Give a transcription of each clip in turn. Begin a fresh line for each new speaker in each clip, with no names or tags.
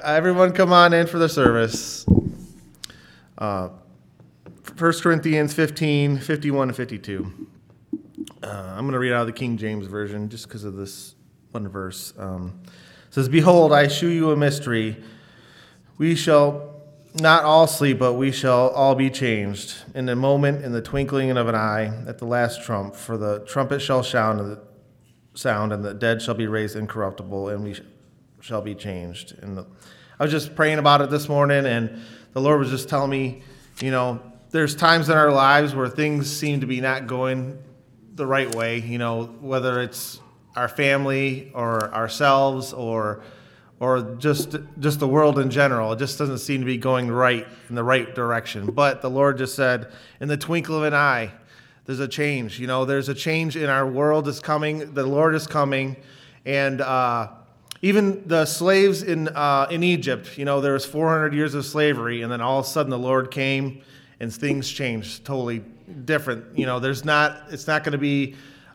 everyone come on in for the service. 1 Corinthians 15, 51 and 52. I'm going to read out of the King James Version just because of this one verse. It says, "Behold, I shew you a mystery. We shall not all sleep, but we shall all be changed. In a moment, in the twinkling of an eye, at the last trump. For the trumpet shall sound, and the dead shall be raised incorruptible, and we shall be changed." I was just praying about it this morning, and the Lord was just telling me, there's times in our lives where things seem to be not going the right way, whether it's our family or ourselves or just the world in general. It just doesn't seem to be going right in the right direction. But the Lord just said, in the twinkle of an eye, there's a change. There's a change in our world is coming. The Lord is coming. And even the slaves in Egypt, there was 400 years of slavery, and then all of a sudden the Lord came and things changed totally different. It's not going to be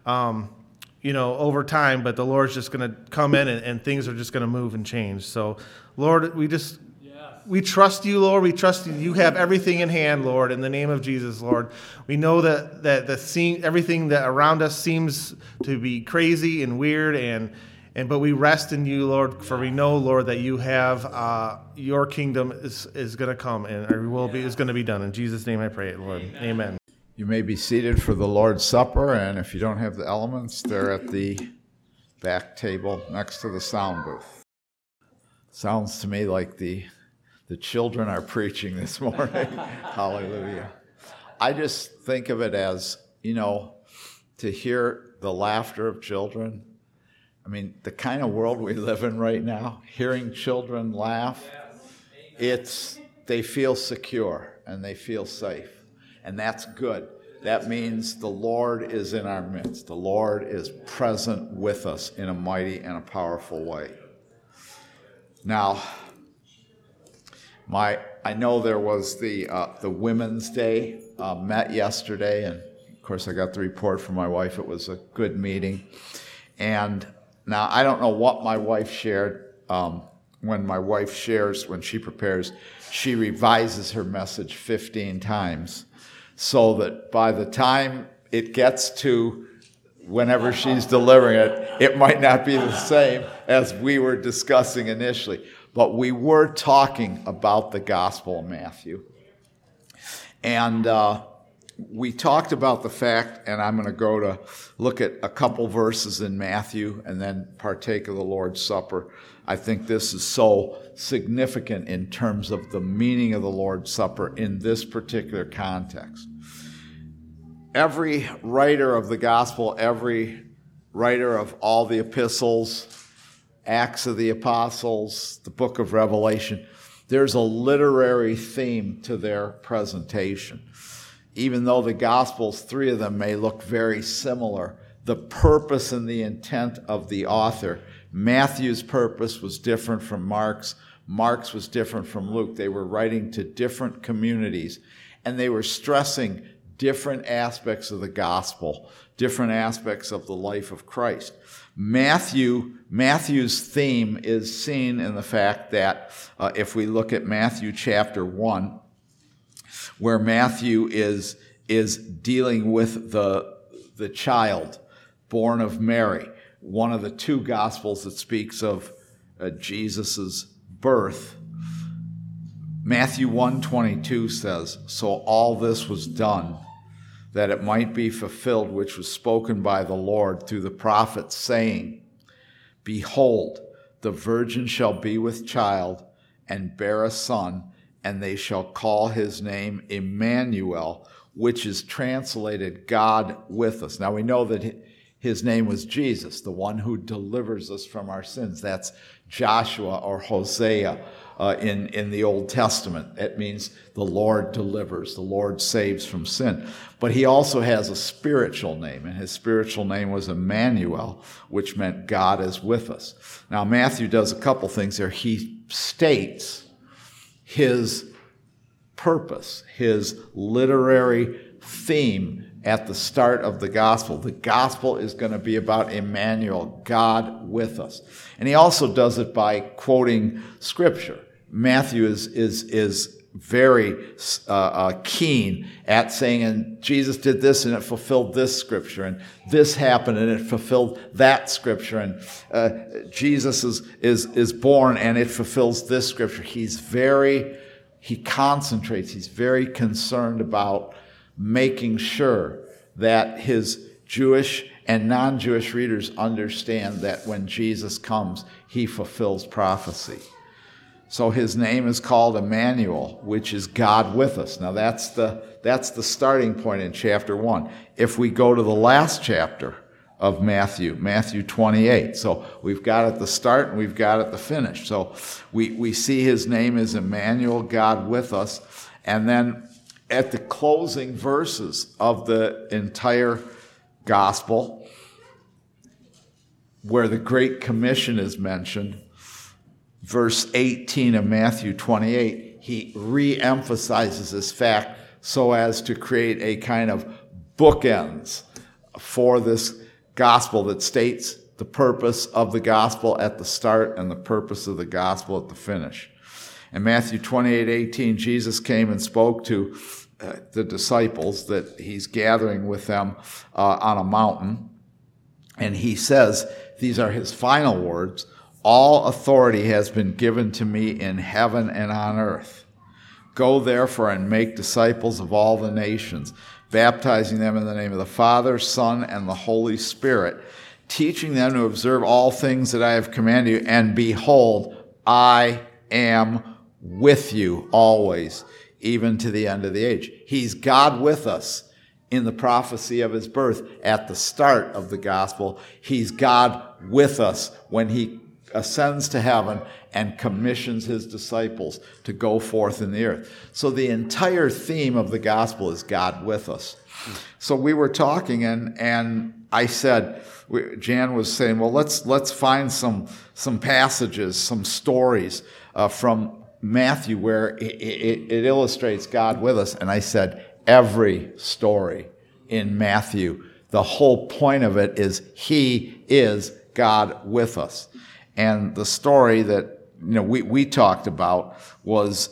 over time, but the Lord's just going to come in and things are just going to move and change. So, Lord, we trust you, Lord. We trust you. You have everything in hand, Lord, in the name of Jesus, Lord. We know that everything that around us seems to be crazy and weird, but we rest in you, Lord, for we know, Lord, that you have your kingdom is going to come and is going to be done. In Jesus' name I pray it, Lord. Amen.
You may be seated for the Lord's Supper, and if you don't have the elements, they're at the back table next to the sound booth. Sounds to me like the children are preaching this morning. Hallelujah. I just think of it as, to hear the laughter of children. I mean, the kind of world we live in right now, hearing children laugh, they feel secure and they feel safe. And that's good. That means the Lord is in our midst. The Lord is present with us in a mighty and a powerful way. Now, I know there was the Women's Day met yesterday, and of course I got the report from my wife. It was a good meeting. And now I don't know what my wife shared. When my wife shares, when she prepares, she revises her message 15 times. So that by the time it gets to whenever she's delivering it, it might not be the same as we were discussing initially. But we were talking about the Gospel of Matthew. And we talked about the fact, and I'm going to go to look at a couple verses in Matthew and then partake of the Lord's Supper. I think this is so significant in terms of the meaning of the Lord's Supper in this particular context. Every writer of the gospel, every writer of all the epistles, Acts of the Apostles, the book of Revelation, there's a literary theme to their presentation. Even though the Gospels, 3 of them, may look very similar, the purpose and the intent of the author, Matthew's purpose was different from Mark's. Mark's was different from Luke. They were writing to different communities, and they were stressing different aspects of the gospel, different aspects of the life of Christ. Matthew's theme is seen in the fact that if we look at Matthew chapter 1, where Matthew is dealing with the child born of Mary, one of the 2 gospels that speaks of Jesus' birth. Matthew 1:22 says, "So all this was done, that it might be fulfilled which was spoken by the Lord through the prophet, saying, Behold, the virgin shall be with child, and bear a son, and they shall call his name Emmanuel," which is translated God with us. Now we know that his name was Jesus, the one who delivers us from our sins. That's Joshua or Hosea in the Old Testament. It means the Lord delivers, the Lord saves from sin. But he also has a spiritual name, and his spiritual name was Emmanuel, which meant God is with us. Now Matthew does a couple things there. He states his purpose, his literary theme at the start of the gospel. The gospel is going to be about Emmanuel, God with us. And he also does it by quoting scripture. Matthew is very keen at saying, and Jesus did this and it fulfilled this scripture, and this happened and it fulfilled that scripture, and Jesus is born and it fulfills this scripture. He concentrates, he's very concerned about making sure that his Jewish and non-Jewish readers understand that when Jesus comes, he fulfills prophecy. So his name is called Emmanuel, which is God with us. Now that's the starting point in chapter 1. If we go to the last chapter of Matthew 28. So we've got at the start and we've got at the finish. So we see his name is Emmanuel, God with us. And then at the closing verses of the entire gospel, where the Great Commission is mentioned, verse 18 of Matthew 28, he re-emphasizes this fact so as to create a kind of bookends for this gospel that states the purpose of the gospel at the start and the purpose of the gospel at the finish. In Matthew 28:18, Jesus came and spoke to the disciples that he's gathering with them on a mountain. And he says, these are his final words, "All authority has been given to me in heaven and on earth. Go therefore and make disciples of all the nations, baptizing them in the name of the Father, Son, and the Holy Spirit, teaching them to observe all things that I have commanded you. And behold, I am with you always, even to the end of the age." He's God with us in the prophecy of his birth at the start of the gospel. He's God with us when he ascends to heaven and commissions his disciples to go forth in the earth. So the entire theme of the gospel is God with us. So we were talking, and I said, Jan was saying, well, let's find some passages, some stories from Matthew where it illustrates God with us. And I said, every story in Matthew, the whole point of it is he is God with us. And the story that we talked about was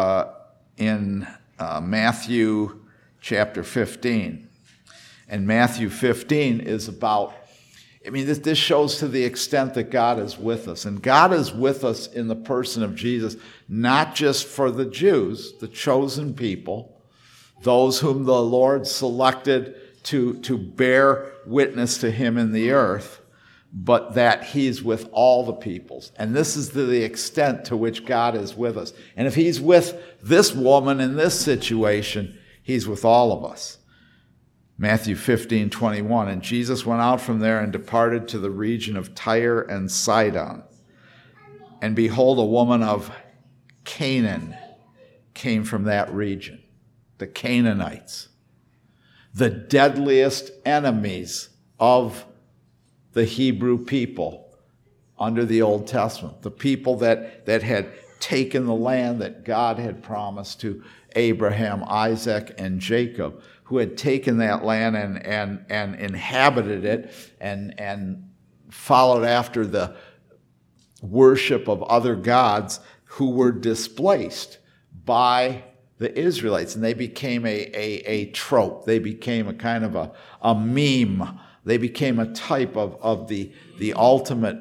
in Matthew chapter 15. And Matthew 15 is about, this shows to the extent that God is with us. And God is with us in the person of Jesus, not just for the Jews, the chosen people, those whom the Lord selected to bear witness to him in the earth, but that he's with all the peoples. And this is to the extent to which God is with us. And if he's with this woman in this situation, he's with all of us. Matthew 15:21, and Jesus went out from there and departed to the region of Tyre and Sidon. And behold, a woman of Canaan came from that region. The Canaanites, the deadliest enemies of the Hebrew people under the Old Testament, the people that had taken the land that God had promised to Abraham, Isaac, and Jacob, who had taken that land and inhabited it and followed after the worship of other gods who were displaced by the Israelites. And they became a trope. They became a kind of a meme. They became a type of the ultimate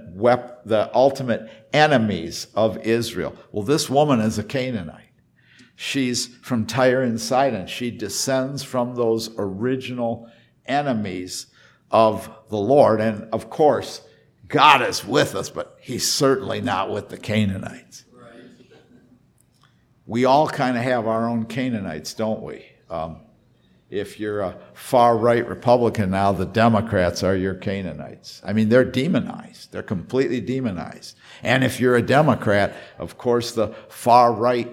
enemies of Israel. Well, this woman is a Canaanite. She's from Tyre and Sidon. She descends from those original enemies of the Lord. And of course, God is with us, but he's certainly not with the Canaanites. Right. We all kind of have our own Canaanites, don't we? If you're a far-right Republican now, the Democrats are your Canaanites. They're demonized. They're completely demonized. And if you're a Democrat, of course, the far-right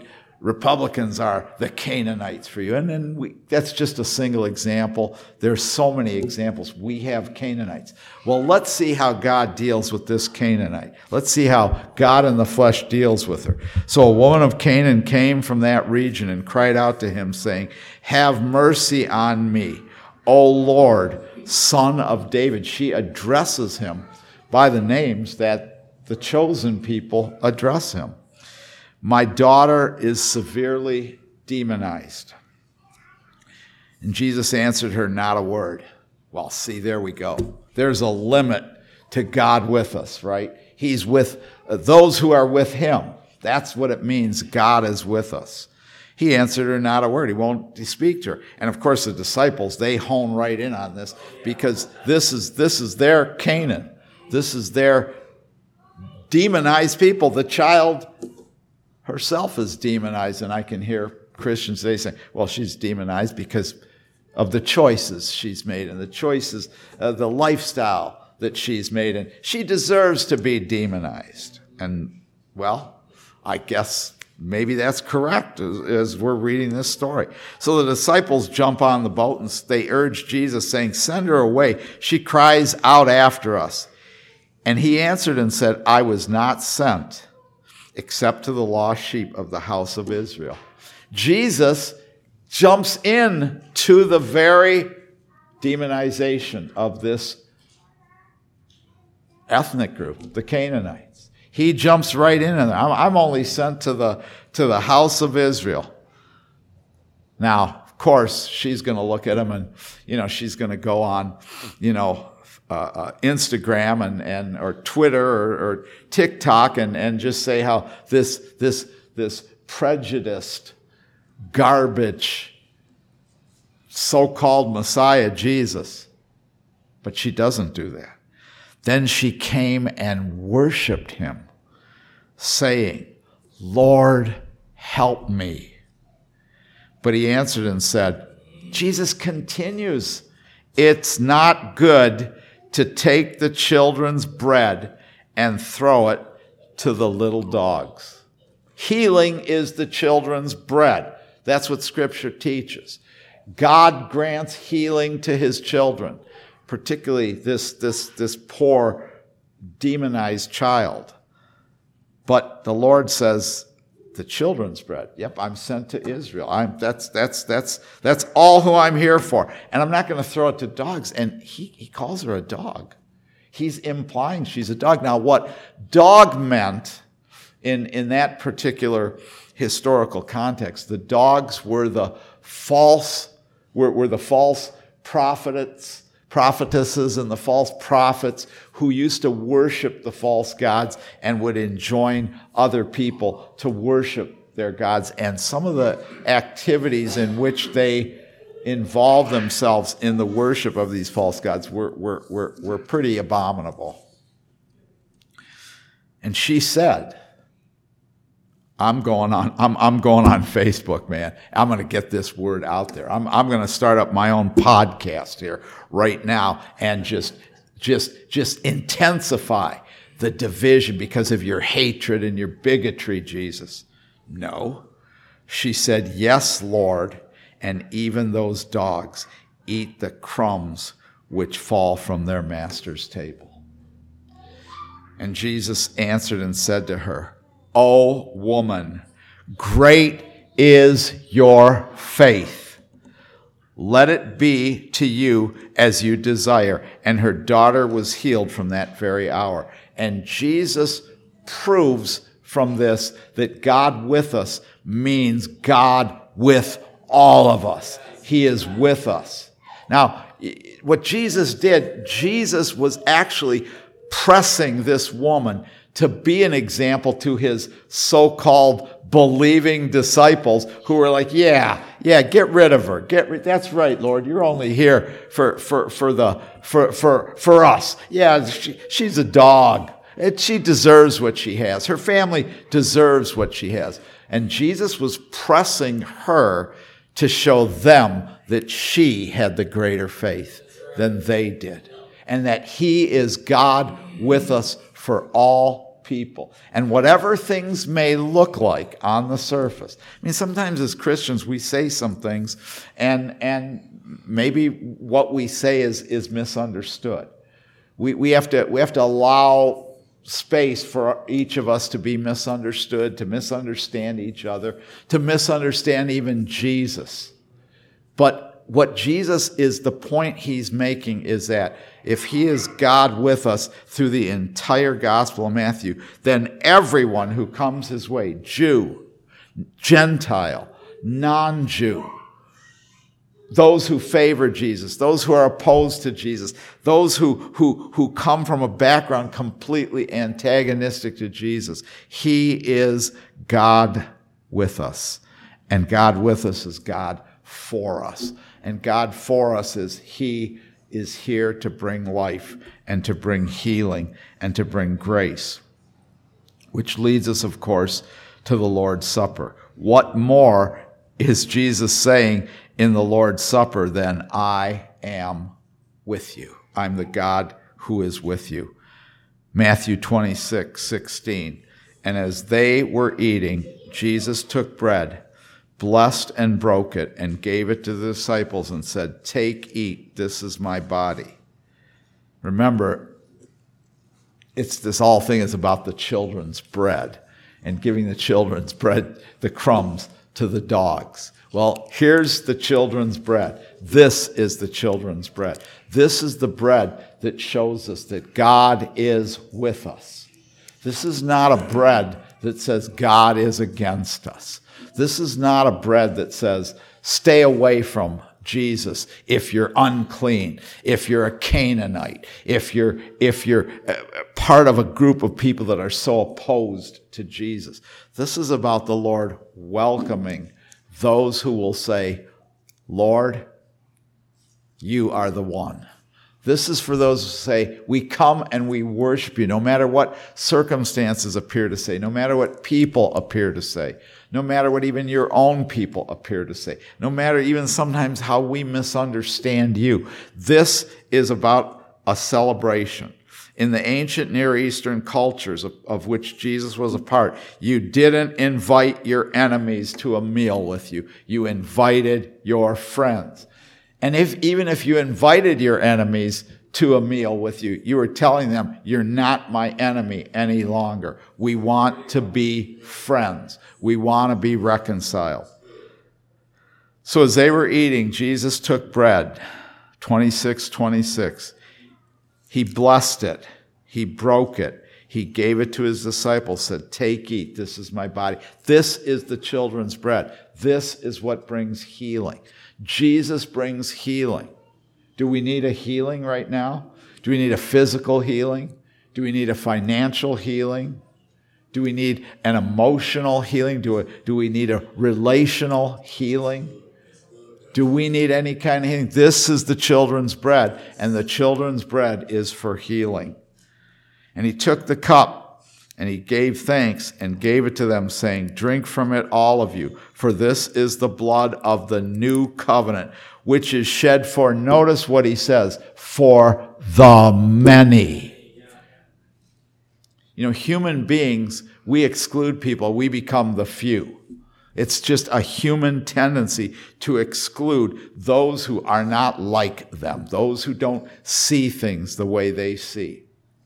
Republicans are the Canaanites for you. And then that's just a single example. There's so many examples. We have Canaanites. Well, let's see how God deals with this Canaanite. Let's see how God in the flesh deals with her. So a woman of Canaan came from that region and cried out to him, saying, "Have mercy on me, O Lord, Son of David." She addresses him by the names that the chosen people address him. "My daughter is severely demonized." And Jesus answered her, "Not a word." Well, see, there we go. There's a limit to God with us, right? He's with those who are with him. That's what it means, God is with us. He answered her not a word. He won't speak to her. And of course, the disciples, they hone right in on this because this is their Canaan. This is their demonized people. The child herself is demonized, and I can hear Christians today saying, well, she's demonized because of the choices she's made and the choices, the lifestyle that she's made, and she deserves to be demonized. And, well, I guess maybe that's correct as we're reading this story. So the disciples jump on the boat and they urge Jesus, saying, "Send her away. She cries out after us." And he answered and said, "I was not sent except to the lost sheep of the house of Israel." Jesus jumps in to the very demonization of this ethnic group, the Canaanites. He jumps right in there. I'm only sent to the house of Israel. Now, of course, she's going to look at him and, she's going to go on, Instagram and or Twitter or TikTok and just say how this prejudiced, garbage, so-called Messiah, Jesus. But she doesn't do that. Then she came and worshiped him, saying, "Lord, help me." But he answered and said, Jesus continues, "It's not good to take the children's bread and throw it to the little dogs." Healing is the children's bread. That's what Scripture teaches. God grants healing to his children, particularly this poor, demonized child. But the Lord says, the children's bread. Yep, I'm sent to Israel. That's all who I'm here for. And I'm not going to throw it to dogs. And he calls her a dog. He's implying she's a dog. Now, what dog meant in that particular historical context, the dogs were the false prophetesses and the false prophets who used to worship the false gods and would enjoin other people to worship their gods. And some of the activities in which they involved themselves in the worship of these false gods were pretty abominable. And she said, I'm going on Facebook, man. I'm going to get this word out there. I'm going to start up my own podcast here right now and just intensify the division because of your hatred and your bigotry, Jesus. No. She said, "Yes, Lord, and even those dogs eat the crumbs which fall from their master's table." And Jesus answered and said to her, "O woman, great is your faith. Let it be to you as you desire." And her daughter was healed from that very hour. And Jesus proves from this that God with us means God with all of us. He is with us. Now, what Jesus did, Jesus was actually pressing this woman to be an example to his so-called believing disciples who were like, yeah, get rid of her. That's right, Lord. You're only here for us. Yeah, she's a dog. She deserves what she has. Her family deserves what she has. And Jesus was pressing her to show them that she had the greater faith than they did. And that he is God with us for all people. And whatever things may look like on the surface. I mean, sometimes as Christians, we say some things, and maybe what we say is misunderstood. We have to allow space for each of us to be misunderstood, to misunderstand each other, to misunderstand even Jesus. But what Jesus is, the point he's making is that if he is God with us through the entire Gospel of Matthew, then everyone who comes his way, Jew, Gentile, non-Jew, those who favor Jesus, those who are opposed to Jesus, those who come from a background completely antagonistic to Jesus, he is God with us. And God with us is God for us. And God for us is he is here to bring life and to bring healing and to bring grace. Which leads us, of course, to the Lord's Supper. What more is Jesus saying in the Lord's Supper than I am with you? I'm the God who is with you. Matthew 26:16. And as they were eating, Jesus took bread, blessed and broke it, and gave it to the disciples and said, "Take, eat, this is my body." Remember, this whole thing is about the children's bread and giving the children's bread, the crumbs, to the dogs. Well, here's the children's bread. This is the children's bread. This is the bread that shows us that God is with us. This is not a bread that says God is against us. This is not a bread that says, stay away from Jesus if you're unclean, if you're a Canaanite, if you're part of a group of people that are so opposed to Jesus. This is about the Lord welcoming those who will say, Lord, you are the one. This is for those who say, we come and we worship you, no matter what circumstances appear to say, no matter what people appear to say, no matter what even your own people appear to say, no matter even sometimes how we misunderstand you. This is about a celebration. In the ancient Near Eastern cultures of which Jesus was a part, you didn't invite your enemies to a meal with you. You invited your friends. And even if you invited your enemies to a meal with you, you were telling them, you're not my enemy any longer. We want to be friends. We want to be reconciled. So as they were eating, Jesus took bread, 26:26. He blessed it. He broke it. He gave it to his disciples, said, take, eat. This is my body. This is the children's bread. This is what brings healing. Jesus brings healing. Do we need a healing right now? Do we need a physical healing? Do we need a financial healing? Do we need an emotional healing? Do we need a relational healing? Do we need any kind of healing? This is the children's bread, and the children's bread is for healing. And he took the cup, and he gave thanks and gave it to them, saying, drink from it, all of you, for this is the blood of the new covenant, which is shed for, notice what he says, for the many. You know, human beings, we exclude people, we become the few. It's just a human tendency to exclude those who are not like them, those who don't see things the way they see.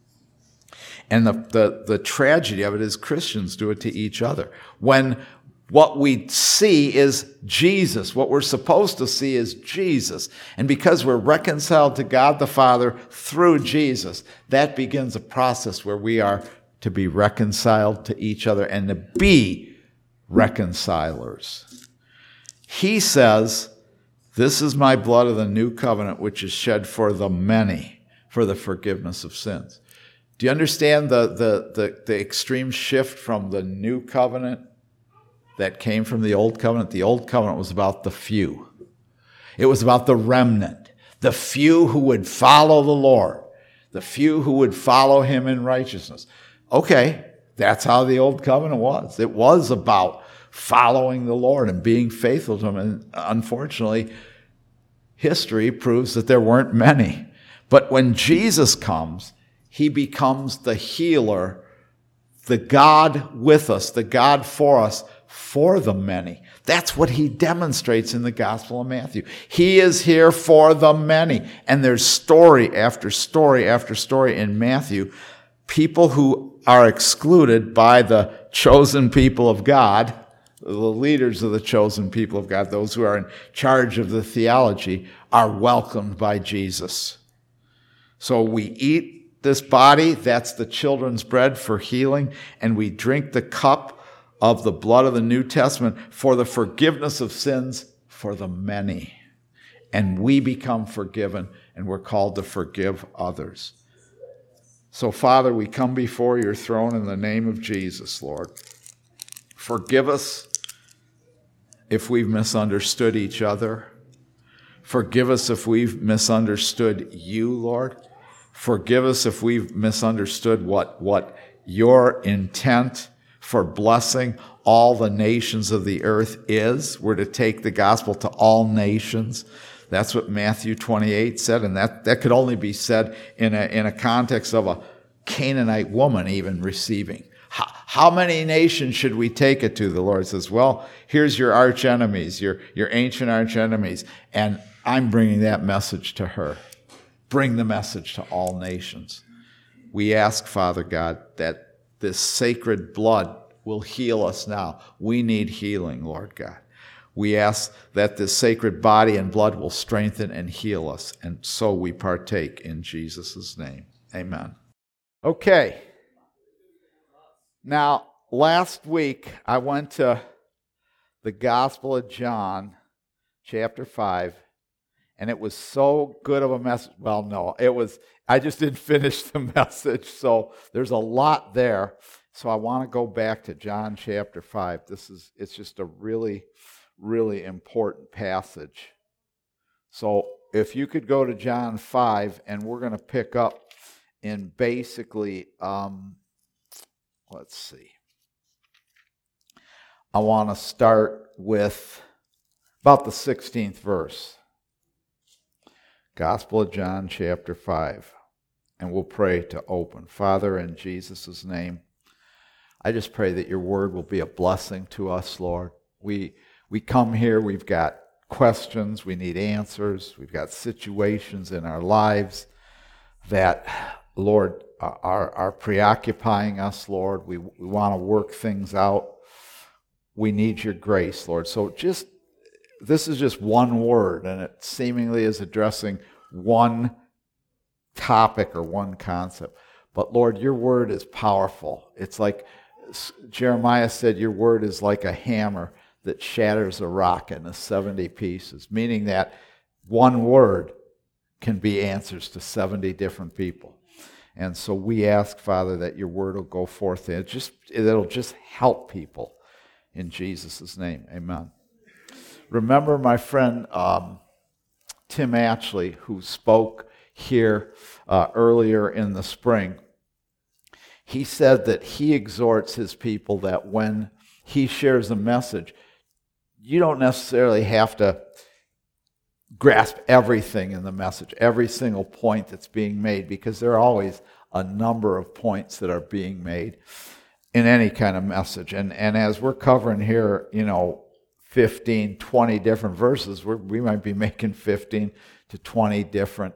And the tragedy of it is Christians do it to each other. When what we see is Jesus, what we're supposed to see is Jesus. And because we're reconciled to God the Father through Jesus, that begins a process where we are to be reconciled to each other and to be reconcilers. He says, this is my blood of the new covenant, which is shed for the many, for the forgiveness of sins. Do you understand the extreme shift from the new covenant that came from the old covenant? The old covenant was about the few. It was about the remnant, the few who would follow the Lord, the few who would follow him in righteousness. Okay, that's how the old covenant was. It was about following the Lord and being faithful to him. And unfortunately, history proves that there weren't many. But when Jesus comes, he becomes the healer the God with us, the God for us, for the many. That's what he demonstrates in the Gospel of Matthew. He is here for the many. And there's story after story after story in Matthew. People who are excluded by the chosen people of God, the leaders of the chosen people of God, those who are in charge of the theology, are welcomed by Jesus. So we eat this body, that's the children's bread for healing, and we drink the cup of the blood of the New Testament for the forgiveness of sins for the many. And we become forgiven, and we're called to forgive others. So, Father, we come before your throne in the name of Jesus, Lord. Forgive us if we've misunderstood each other. Forgive us if we've misunderstood you, Lord. Forgive us if we've misunderstood what your intent for blessing all the nations of the earth is. We're to take the gospel to all nations. That's what Matthew 28 said, and that could only be said in a context of a Canaanite woman even receiving. How many nations should we take it to? The Lord says, well, here's your arch enemies, your ancient arch enemies, and I'm bringing that message to her. Bring the message to all nations. We ask, Father God, that this sacred blood will heal us now. We need healing, Lord God. We ask that this sacred body and blood will strengthen and heal us, and so we partake in Jesus' name. Amen. Okay. Now, last week I went to the Gospel of John, chapter 5, and it was so good of a message. Well, no, I just didn't finish the message, so there's a lot there. So I want to go back to John chapter 5. It's just a really, really important passage. So if you could go to John 5, and we're going to pick up in basically, let's see. I want to start with about the 16th verse. Gospel of John chapter 5. And we'll pray to open. Father, in Jesus' name, I just pray that your word will be a blessing to us, Lord. We come here, we've got questions, we need answers, we've got situations in our lives that, Lord, are preoccupying us, Lord. We want to work things out. We need your grace, Lord. So this is just one word, and it seemingly is addressing one topic or one concept. But Lord, your word is powerful. It's like Jeremiah said, your word is like a hammer that shatters a rock into 70 pieces, meaning that one word can be answers to 70 different people. And so we ask, Father, that your word will go forth and it'll just help people in Jesus' name. Amen. Remember my friend Tim Atchley, who spoke here earlier in the spring. He said that he exhorts his people that when he shares a message, you don't necessarily have to grasp everything in the message, every single point that's being made, because there are always a number of points that are being made in any kind of message. And as we're covering here, 15, 20 different verses, we might be making 15 to 20 different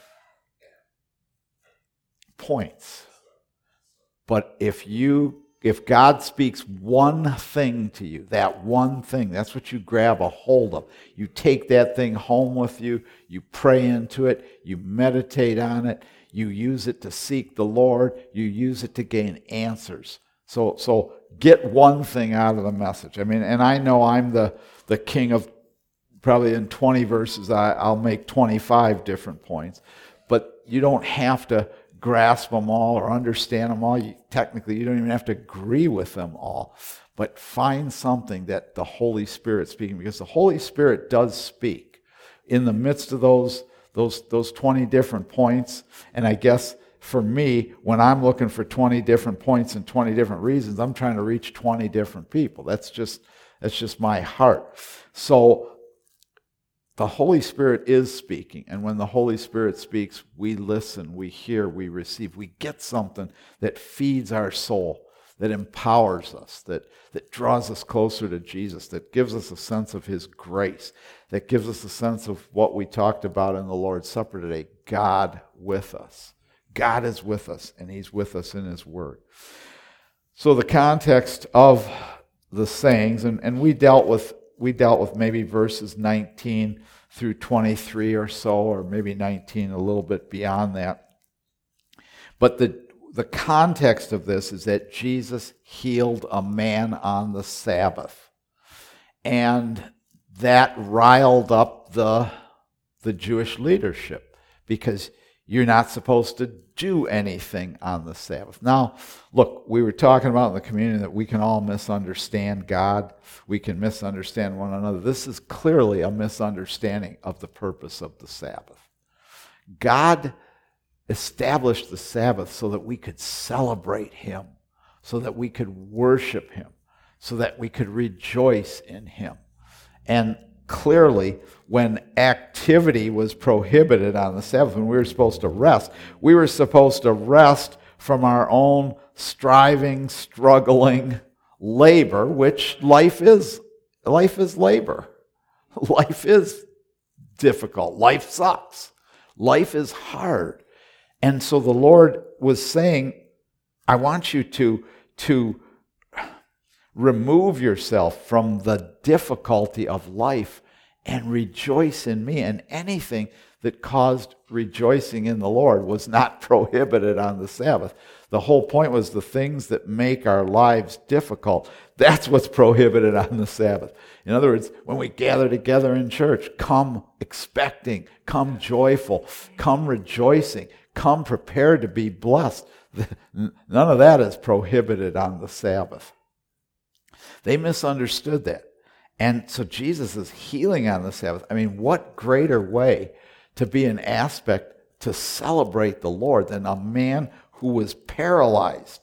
points. But if God speaks one thing to you, that one thing, that's what you grab a hold of. You take that thing home with you, you pray into it, you meditate on it, you use it to seek the Lord, you use it to gain answers. So get one thing out of the message. I mean, and I know I'm the king of, probably in 20 verses, I'll make 25 different points. But you don't have to grasp them all or understand them all. Technically, you don't even have to agree with them all. But find something that the Holy Spirit's speaking, because the Holy Spirit does speak in the midst of those 20 different points. And I guess for me, when I'm looking for 20 different points and 20 different reasons, I'm trying to reach 20 different people. That's just my heart. So the Holy Spirit is speaking, and when the Holy Spirit speaks, we listen, we hear, we receive, we get something that feeds our soul, that empowers us, that draws us closer to Jesus, that gives us a sense of his grace, that gives us a sense of what we talked about in the Lord's Supper today, God with us. God is with us, and he's with us in his word. So the context of the sayings, and we dealt with maybe verses 19 through 23 or so, or maybe 19, a little bit beyond that. But the context of this is that Jesus healed a man on the Sabbath. And that riled up the Jewish leadership, because you're not supposed to do anything on the Sabbath. Now, look, we were talking about in the community that we can all misunderstand God. We can misunderstand one another. This is clearly a misunderstanding of the purpose of the Sabbath. God established the Sabbath so that we could celebrate him, so that we could worship him, so that we could rejoice in him. And clearly, when activity was prohibited on the Sabbath, when we were supposed to rest from our own striving, struggling labor, which life is. Life is labor. Life is difficult. Life sucks. Life is hard. And so the Lord was saying, I want you to remove yourself from the difficulty of life and rejoice in me. And anything that caused rejoicing in the Lord was not prohibited on the Sabbath. The whole point was the things that make our lives difficult. That's what's prohibited on the Sabbath. In other words, when we gather together in church, come expecting, come joyful, come rejoicing, come prepared to be blessed. None of that is prohibited on the Sabbath. They misunderstood that. And so Jesus is healing on the Sabbath. I mean, what greater way to be an aspect to celebrate the Lord than a man who was paralyzed?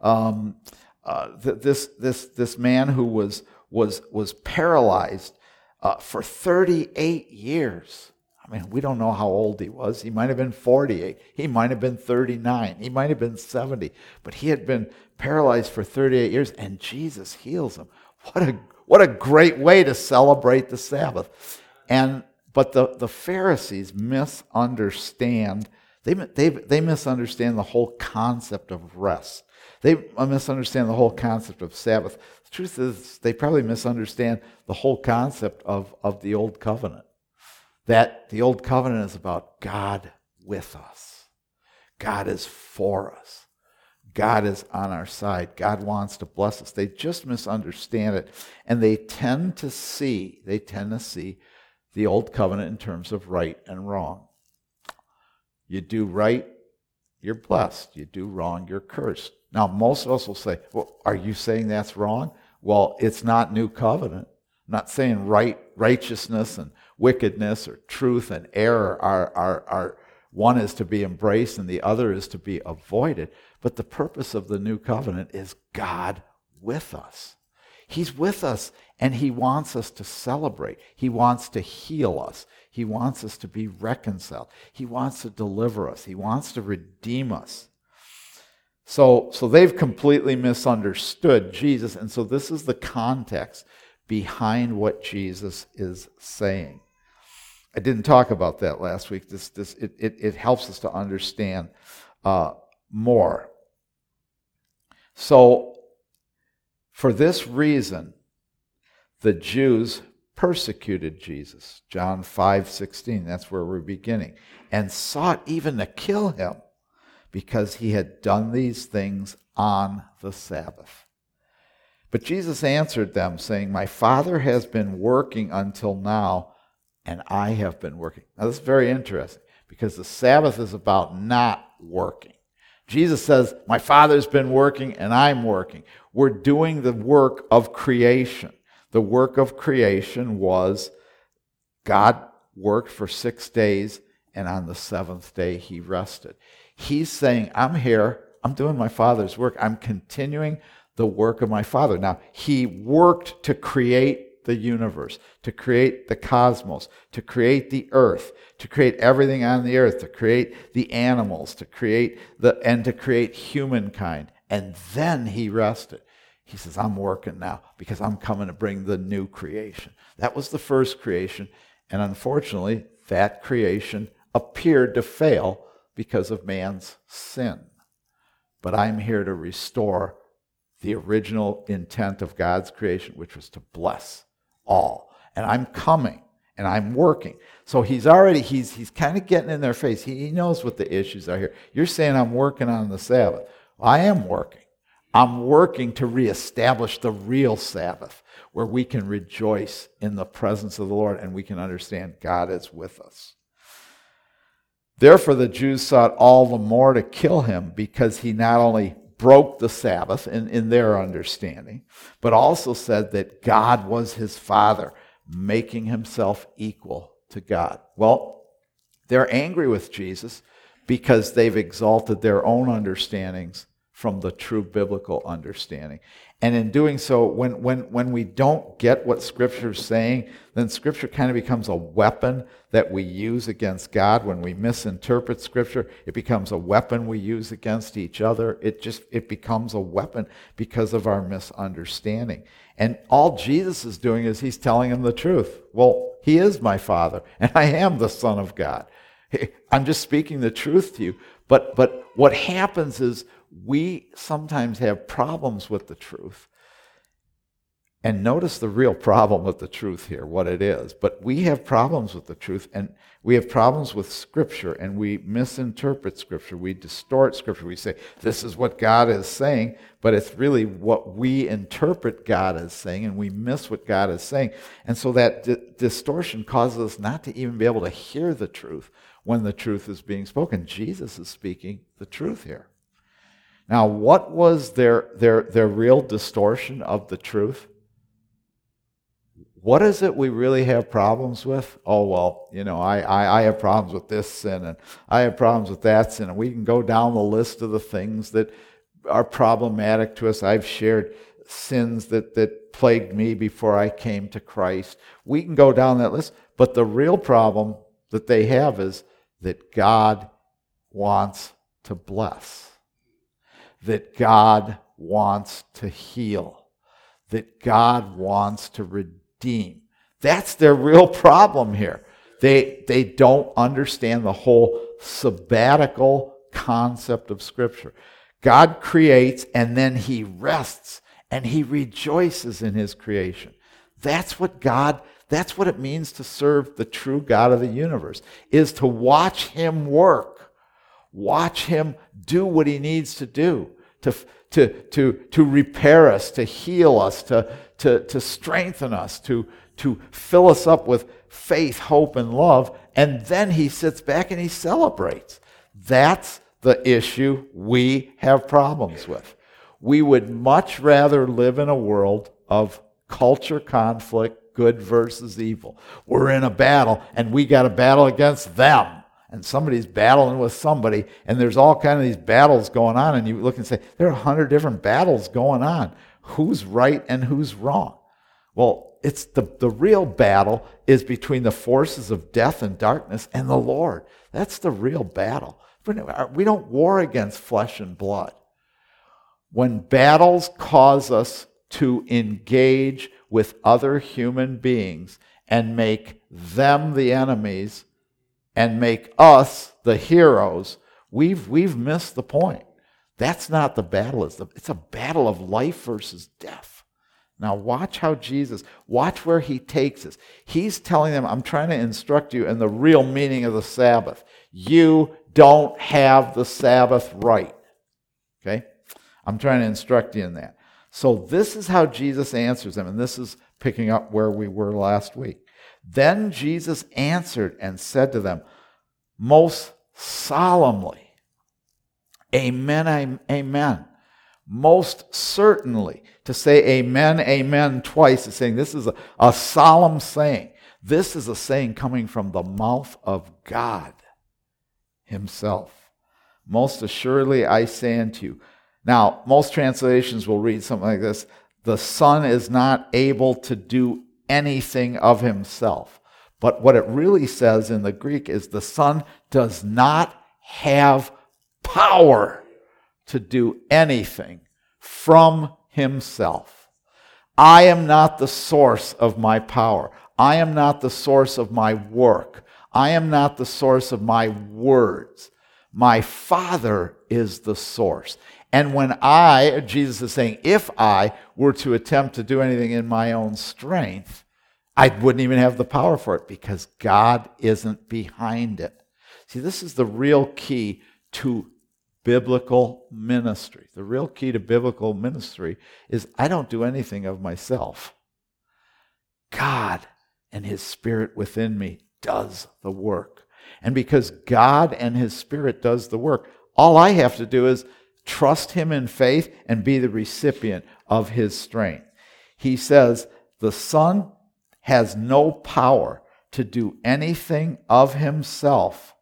This man who was paralyzed for 38 years. I mean, we don't know how old he was. He might have been 48. He might have been 39. He might have been 70. But he had been paralyzed for 38 years, and Jesus heals him. What a great way to celebrate the Sabbath. But the Pharisees misunderstand. They misunderstand the whole concept of rest. They misunderstand the whole concept of Sabbath. The truth is, they probably misunderstand the whole concept of the Old Covenant. That the Old Covenant is about God with us. God is for us. God is on our side. God wants to bless us. They just misunderstand it. And they tend to see the Old Covenant in terms of right and wrong. You do right, you're blessed. You do wrong, you're cursed. Now, most of us will say, well, are you saying that's wrong? Well, it's not New Covenant. I'm not saying righteousness and wickedness or truth and error are one is to be embraced and the other is to be avoided. But the purpose of the New Covenant is God with us. He's with us, and he wants us to celebrate. He wants to heal us. He wants us to be reconciled. He wants to deliver us. He wants to redeem us. So they've completely misunderstood Jesus, and so this is the context behind what Jesus is saying. I didn't talk about that last week. It helps us to understand more. So, for this reason, the Jews persecuted Jesus. John 5:16, that's where we're beginning. And sought even to kill him because he had done these things on the Sabbath. But Jesus answered them, saying, my Father has been working until now, and I have been working. Now, this is very interesting, because the Sabbath is about not working. Jesus says, my Father's been working, and I'm working. We're doing the work of creation. The work of creation was God worked for 6 days, and on the seventh day he rested. He's saying, I'm here, I'm doing my Father's work, I'm continuing the work of my Father. Now, he worked to create the universe, to create the cosmos, to create the earth, to create everything on the earth, to create the animals, to create humankind. and then he rested. He says, I'm working now because I'm coming to bring the new creation. That was the first creation, and unfortunately, that creation appeared to fail because of man's sin. But I'm here to restore the original intent of God's creation, which was to bless all. And I'm coming, and I'm working. So he's kind of getting in their face. He knows what the issues are here. You're saying I'm working on the Sabbath. Well, I am working. I'm working to reestablish the real Sabbath, where we can rejoice in the presence of the Lord and we can understand God is with us. Therefore, the Jews sought all the more to kill him because he not only broke the Sabbath in their understanding, but also said that God was his Father, making himself equal to God. Well, they're angry with Jesus because they've exalted their own understandings from the true biblical understanding. And in doing so, when we don't get what Scripture is saying, then Scripture kind of becomes a weapon that we use against God. When we misinterpret Scripture, it becomes a weapon we use against each other. It becomes a weapon because of our misunderstanding. And all Jesus is doing is he's telling them the truth. Well, he is my Father, and I am the Son of God. I'm just speaking the truth to you. But what happens is we sometimes have problems with the truth. And notice the real problem with the truth here, what it is. But we have problems with the truth, and we have problems with Scripture, and we misinterpret Scripture. We distort Scripture. We say, this is what God is saying, but it's really what we interpret God as saying, and we miss what God is saying. And so that distortion causes us not to even be able to hear the truth when the truth is being spoken. Jesus is speaking the truth here. Now, what was their real distortion of the truth? What is it we really have problems with? Oh, well, I have problems with this sin, and I have problems with that sin, and we can go down the list of the things that are problematic to us. I've shared sins that plagued me before I came to Christ. We can go down that list, but the real problem that they have is that God wants to bless, that God wants to heal, that God wants to redeem. That's their real problem here. They don't understand the whole sabbatical concept of Scripture. God creates and then he rests and he rejoices in his creation. That's what it means to serve the true God of the universe, is to watch him work, watch him do what he needs to do, to repair us, to heal us, to strengthen us, to fill us up with faith, hope, and love, and then he sits back and he celebrates. That's the issue we have problems with. We would much rather live in a world of culture conflict, good versus evil. We're in a battle, and we got to battle against them. And somebody's battling with somebody, and there's all kind of these battles going on, and you look and say, there are 100 different battles going on. Who's right and who's wrong? Well, it's the real battle is between the forces of death and darkness and the Lord. That's the real battle. We don't war against flesh and blood. When battles cause us to engage with other human beings and make them the enemies and make us the heroes, we've missed the point. That's not the battle. It's a battle of life versus death. Now watch watch where he takes us. He's telling them, I'm trying to instruct you in the real meaning of the Sabbath. You don't have the Sabbath right. Okay? I'm trying to instruct you in that. So this is how Jesus answers them, and this is picking up where we were last week. Then Jesus answered and said to them, most solemnly, amen, amen. Most certainly. To say amen, amen twice is saying this is a solemn saying. This is a saying coming from the mouth of God himself. Most assuredly I say unto you. Now, most translations will read something like this. The Son is not able to do anything of himself. But what it really says in the Greek is the Son does not have power to do anything from himself. I am not the source of my power. I am not the source of my work. I am not the source of my words. My Father is the source. And when Jesus is saying, if I were to attempt to do anything in my own strength, I wouldn't even have the power for it because God isn't behind it. See, this is the real key to biblical ministry. The real key to biblical ministry is I don't do anything of myself. God and his Spirit within me does the work. And because God and his Spirit does the work, all I have to do is trust him in faith and be the recipient of his strength. He says, the Son has no power to do anything of himself,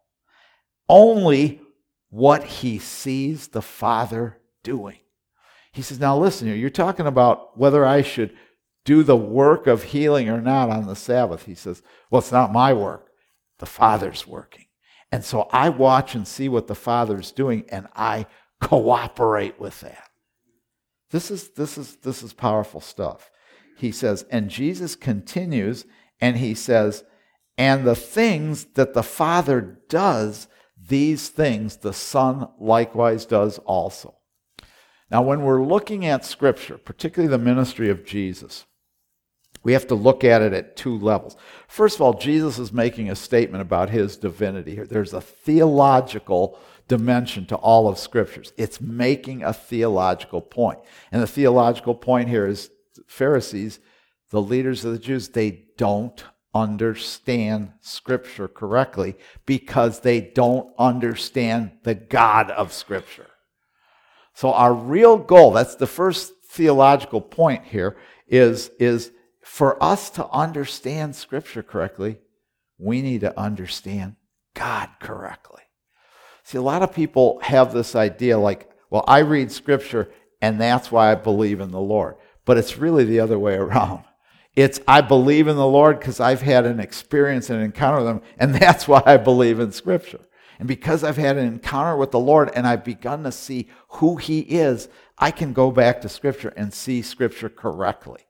only what he sees the Father doing. He says, now listen here, you're talking about whether I should do the work of healing or not on the Sabbath. He says, well, it's not my work. The Father's working. And so I watch and see what the Father's doing, and I cooperate with that. This is powerful stuff. He says, and Jesus continues, and he says, and the things that the Father does, these things the Son likewise does also. Now, when we're looking at Scripture, particularly the ministry of Jesus, we have to look at it at two levels. First of all, Jesus is making a statement about his divinity here. There's a theological dimension to all of Scriptures. It's making a theological point. And the theological point here is Pharisees, the leaders of the Jews, they don't understand Scripture correctly because they don't understand the God of Scripture. So our real goal, that's the first theological point here, is for us to understand Scripture correctly, we need to understand God correctly. See, a lot of people have this idea like, well, I read Scripture and that's why I believe in the Lord. But it's really the other way around. It's I believe in the Lord because I've had an experience and an encounter with him, and that's why I believe in Scripture. And because I've had an encounter with the Lord and I've begun to see who he is, I can go back to Scripture and see Scripture correctly.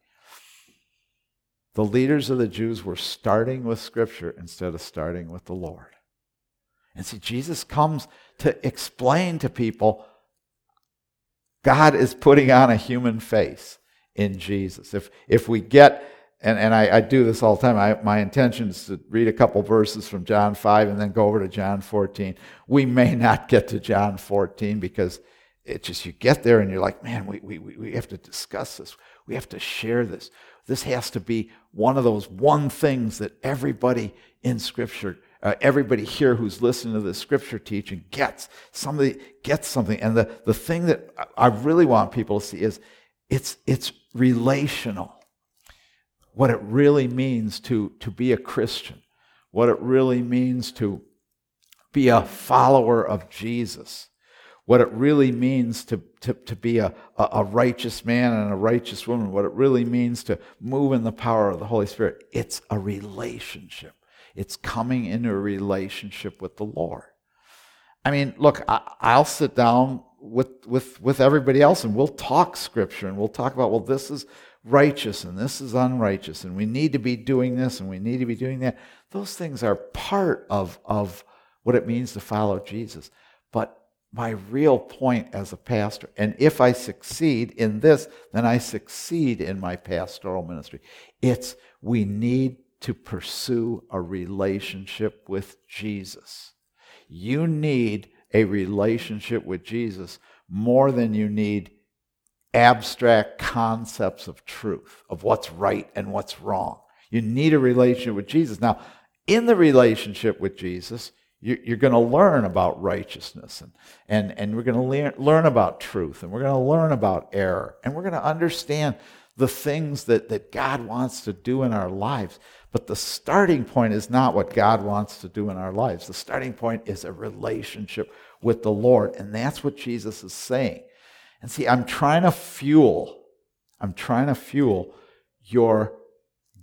The leaders of the Jews were starting with Scripture instead of starting with the Lord. And see, Jesus comes to explain to people God is putting on a human face in Jesus. If we get, and I do this all the time, my intention is to read a couple verses from John 5 and then go over to John 14. We may not get to John 14 because it just, you get there and you're like, man, we have to discuss this. We have to share this. This has to be one of those one things that everybody in Scripture, everybody here who's listening to the Scripture teaching gets. Somebody gets something. And the thing that I really want people to see is it's relational. What it really means to be a Christian. What it really means to be a follower of Jesus. What it really means to be a righteous man and a righteous woman. What it really means to move in the power of the Holy Spirit. It's a relationship. It's coming into a relationship with the Lord. I mean, look, I'll sit down with everybody else and we'll talk Scripture and we'll talk about, well, this is righteous and this is unrighteous and we need to be doing this and we need to be doing that. Those things are part of what it means to follow Jesus. But my real point as a pastor, and if I succeed in this, then I succeed in my pastoral ministry. It's we need to pursue a relationship with Jesus. You need a relationship with Jesus more than you need abstract concepts of truth, of what's right and what's wrong. You need a relationship with Jesus. Now, in the relationship with Jesus, you're going to learn about righteousness, and we're going to learn about truth, and we're going to learn about error, and we're going to understand the things that God wants to do in our lives. But the starting point is not what God wants to do in our lives. The starting point is a relationship with the Lord, and that's what Jesus is saying. And see, I'm trying to fuel your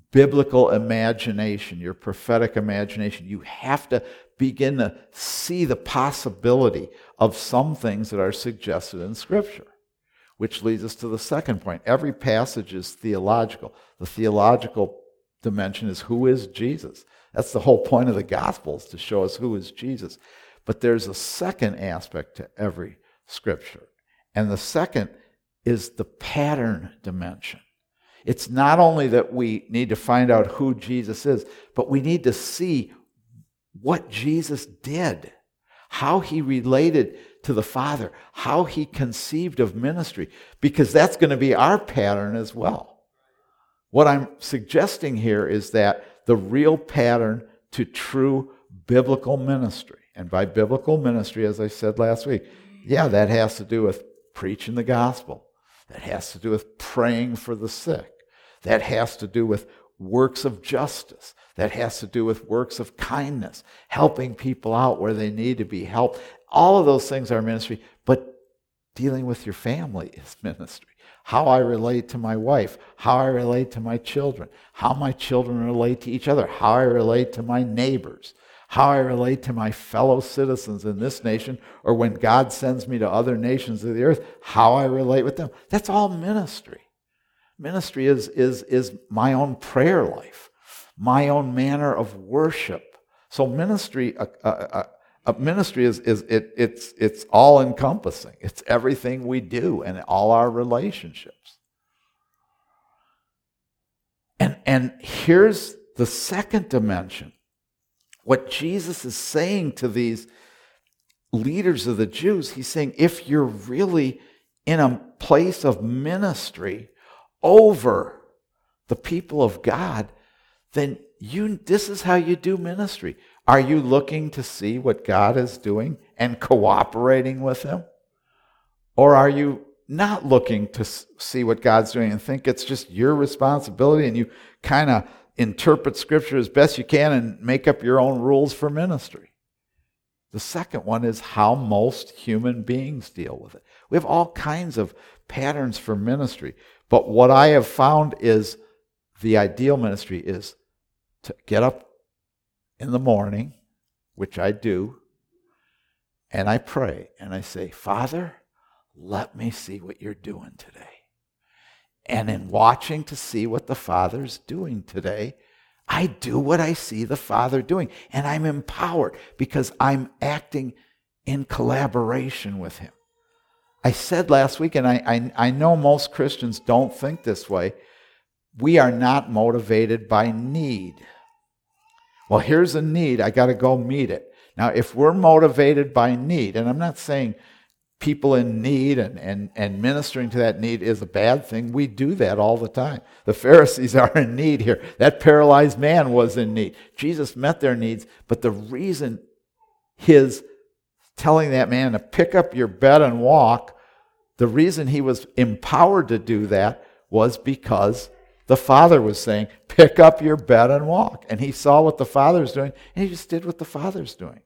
biblical imagination, your prophetic imagination. You have to begin to see the possibility of some things that are suggested in Scripture, which leads us to the second point. Every passage is theological. The theological dimension is, who is Jesus? That's the whole point of the Gospels, to show us who is Jesus. But there's a second aspect to every Scripture, and the second is the pattern dimension. It's not only that we need to find out who Jesus is, but we need to see what Jesus did, how he related to the Father, how he conceived of ministry, because that's going to be our pattern as well. What I'm suggesting here is that the real pattern to true biblical ministry, and by biblical ministry, as I said last week, that has to do with preaching the gospel. That has to do with praying for the sick. That has to do with works of justice. That has to do with works of kindness, helping people out where they need to be helped. All of those things are ministry, but dealing with your family is ministry. How I relate to my wife, how I relate to my children, how my children relate to each other, how I relate to my neighbors, how I relate to my fellow citizens in this nation, or when God sends me to other nations of the earth, how I relate with them. That's all ministry. Ministry is my own prayer life, my own manner of worship. So ministry, ministry it's all encompassing. It's everything we do and all our relationships. And here's the second dimension. What Jesus is saying to these leaders of the Jews, he's saying, if you're really in a place of ministry over the people of God, then this is how you do ministry. Are you looking to see what God is doing and cooperating with him? Or are you not looking to see what God's doing and think it's just your responsibility and you kind of interpret Scripture as best you can and make up your own rules for ministry? The second one is how most human beings deal with it. We have all kinds of patterns for ministry, but what I have found is the ideal ministry is to get up in the morning, which I do, and I pray, and I say, Father, let me see what you're doing today. And in watching to see what the Father's doing today, I do what I see the Father doing. And I'm empowered because I'm acting in collaboration with him. I said last week, and I know most Christians don't think this way, we are not motivated by need. Well, here's a need, I got to go meet it. Now, if we're motivated by need, and I'm not saying people in need and ministering to that need is a bad thing. We do that all the time. The Pharisees are in need here. That paralyzed man was in need. Jesus met their needs, but the reason his telling that man to pick up your bed and walk, the reason he was empowered to do that was because the Father was saying, pick up your bed and walk. And he saw what the Father's doing, and he just did what the Father's doing.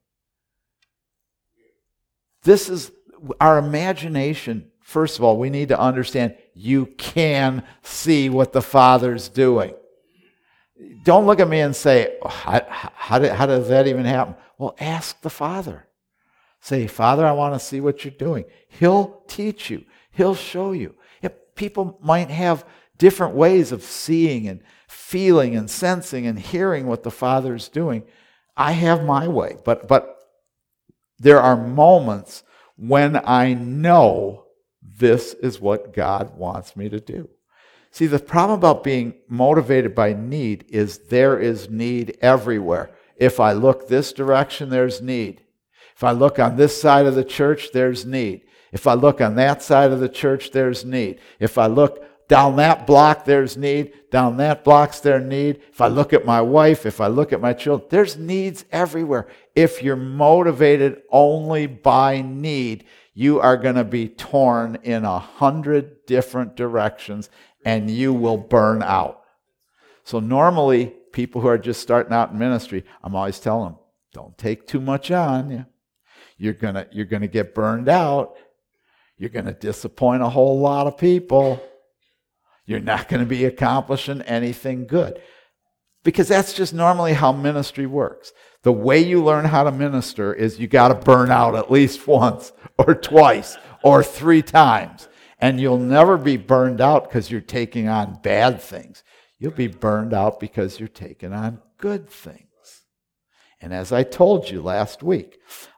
This is our imagination. First of all, we need to understand you can see what the Father's doing. Don't look at me and say, how does that even happen? Well, ask the Father. Say, Father, I want to see what you're doing. He'll teach you. He'll show you. People might have different ways of seeing and feeling and sensing and hearing what the Father's doing. I have my way, but there are moments when I know this is what God wants me to do. See, the problem about being motivated by need is there is need everywhere. If I look this direction, there's need. If I look on this side of the church, there's need. If I look on that side of the church, there's need. If I look down that block, there's need. Down that block's there need. If I look at my wife, if I look at my children, there's needs everywhere. If you're motivated only by need, you are going to be torn in 100 different directions and you will burn out. So normally, people who are just starting out in ministry, I'm always telling them, don't take too much on. You're gonna get burned out. You're going to disappoint a whole lot of people. You're not going to be accomplishing anything good. Because that's just normally how ministry works. The way you learn how to minister is you got to burn out at least once or twice or 3 times. And you'll never be burned out because you're taking on bad things. You'll be burned out because you're taking on good things. And as I told you last week,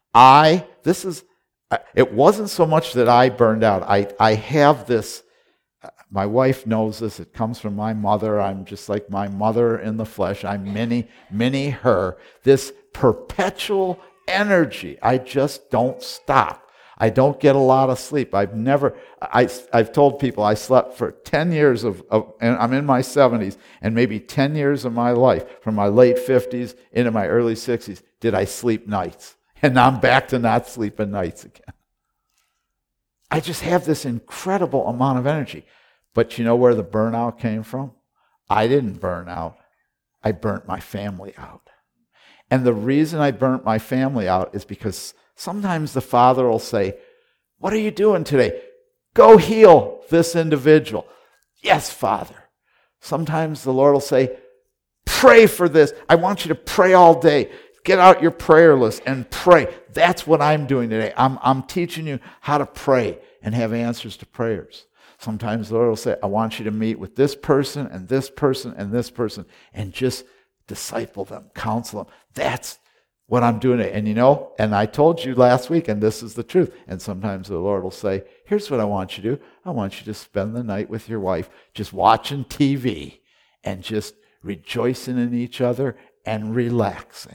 it wasn't so much that I burned out. I have this, my wife knows this, it comes from my mother. I'm just like my mother in the flesh. I'm mini her. This perpetual energy. I just don't stop. I don't get a lot of sleep. I've told people I slept for 10 years and I'm in my 70s, and maybe 10 years of my life, from my late 50s into my early 60s, did I sleep nights. And now I'm back to not sleeping nights again. I just have this incredible amount of energy. But you know where the burnout came from? I didn't burn out. I burnt my family out. And the reason I burnt my family out is because sometimes the father will say, "What are you doing today?" "Go heal this individual." "Yes, Father." Sometimes the Lord will say, "Pray for this. I want you to pray all day. Get out your prayer list and pray." That's what I'm doing today. I'm teaching you how to pray and have answers to prayers. Sometimes the Lord will say, "I want you to meet with this person and this person and this person and just disciple them, counsel them." That's what I'm doing. And I told you last week, and this is the truth. And sometimes the Lord will say, "Here's what I want you to do. I want you to spend the night with your wife just watching TV and just rejoicing in each other and relaxing."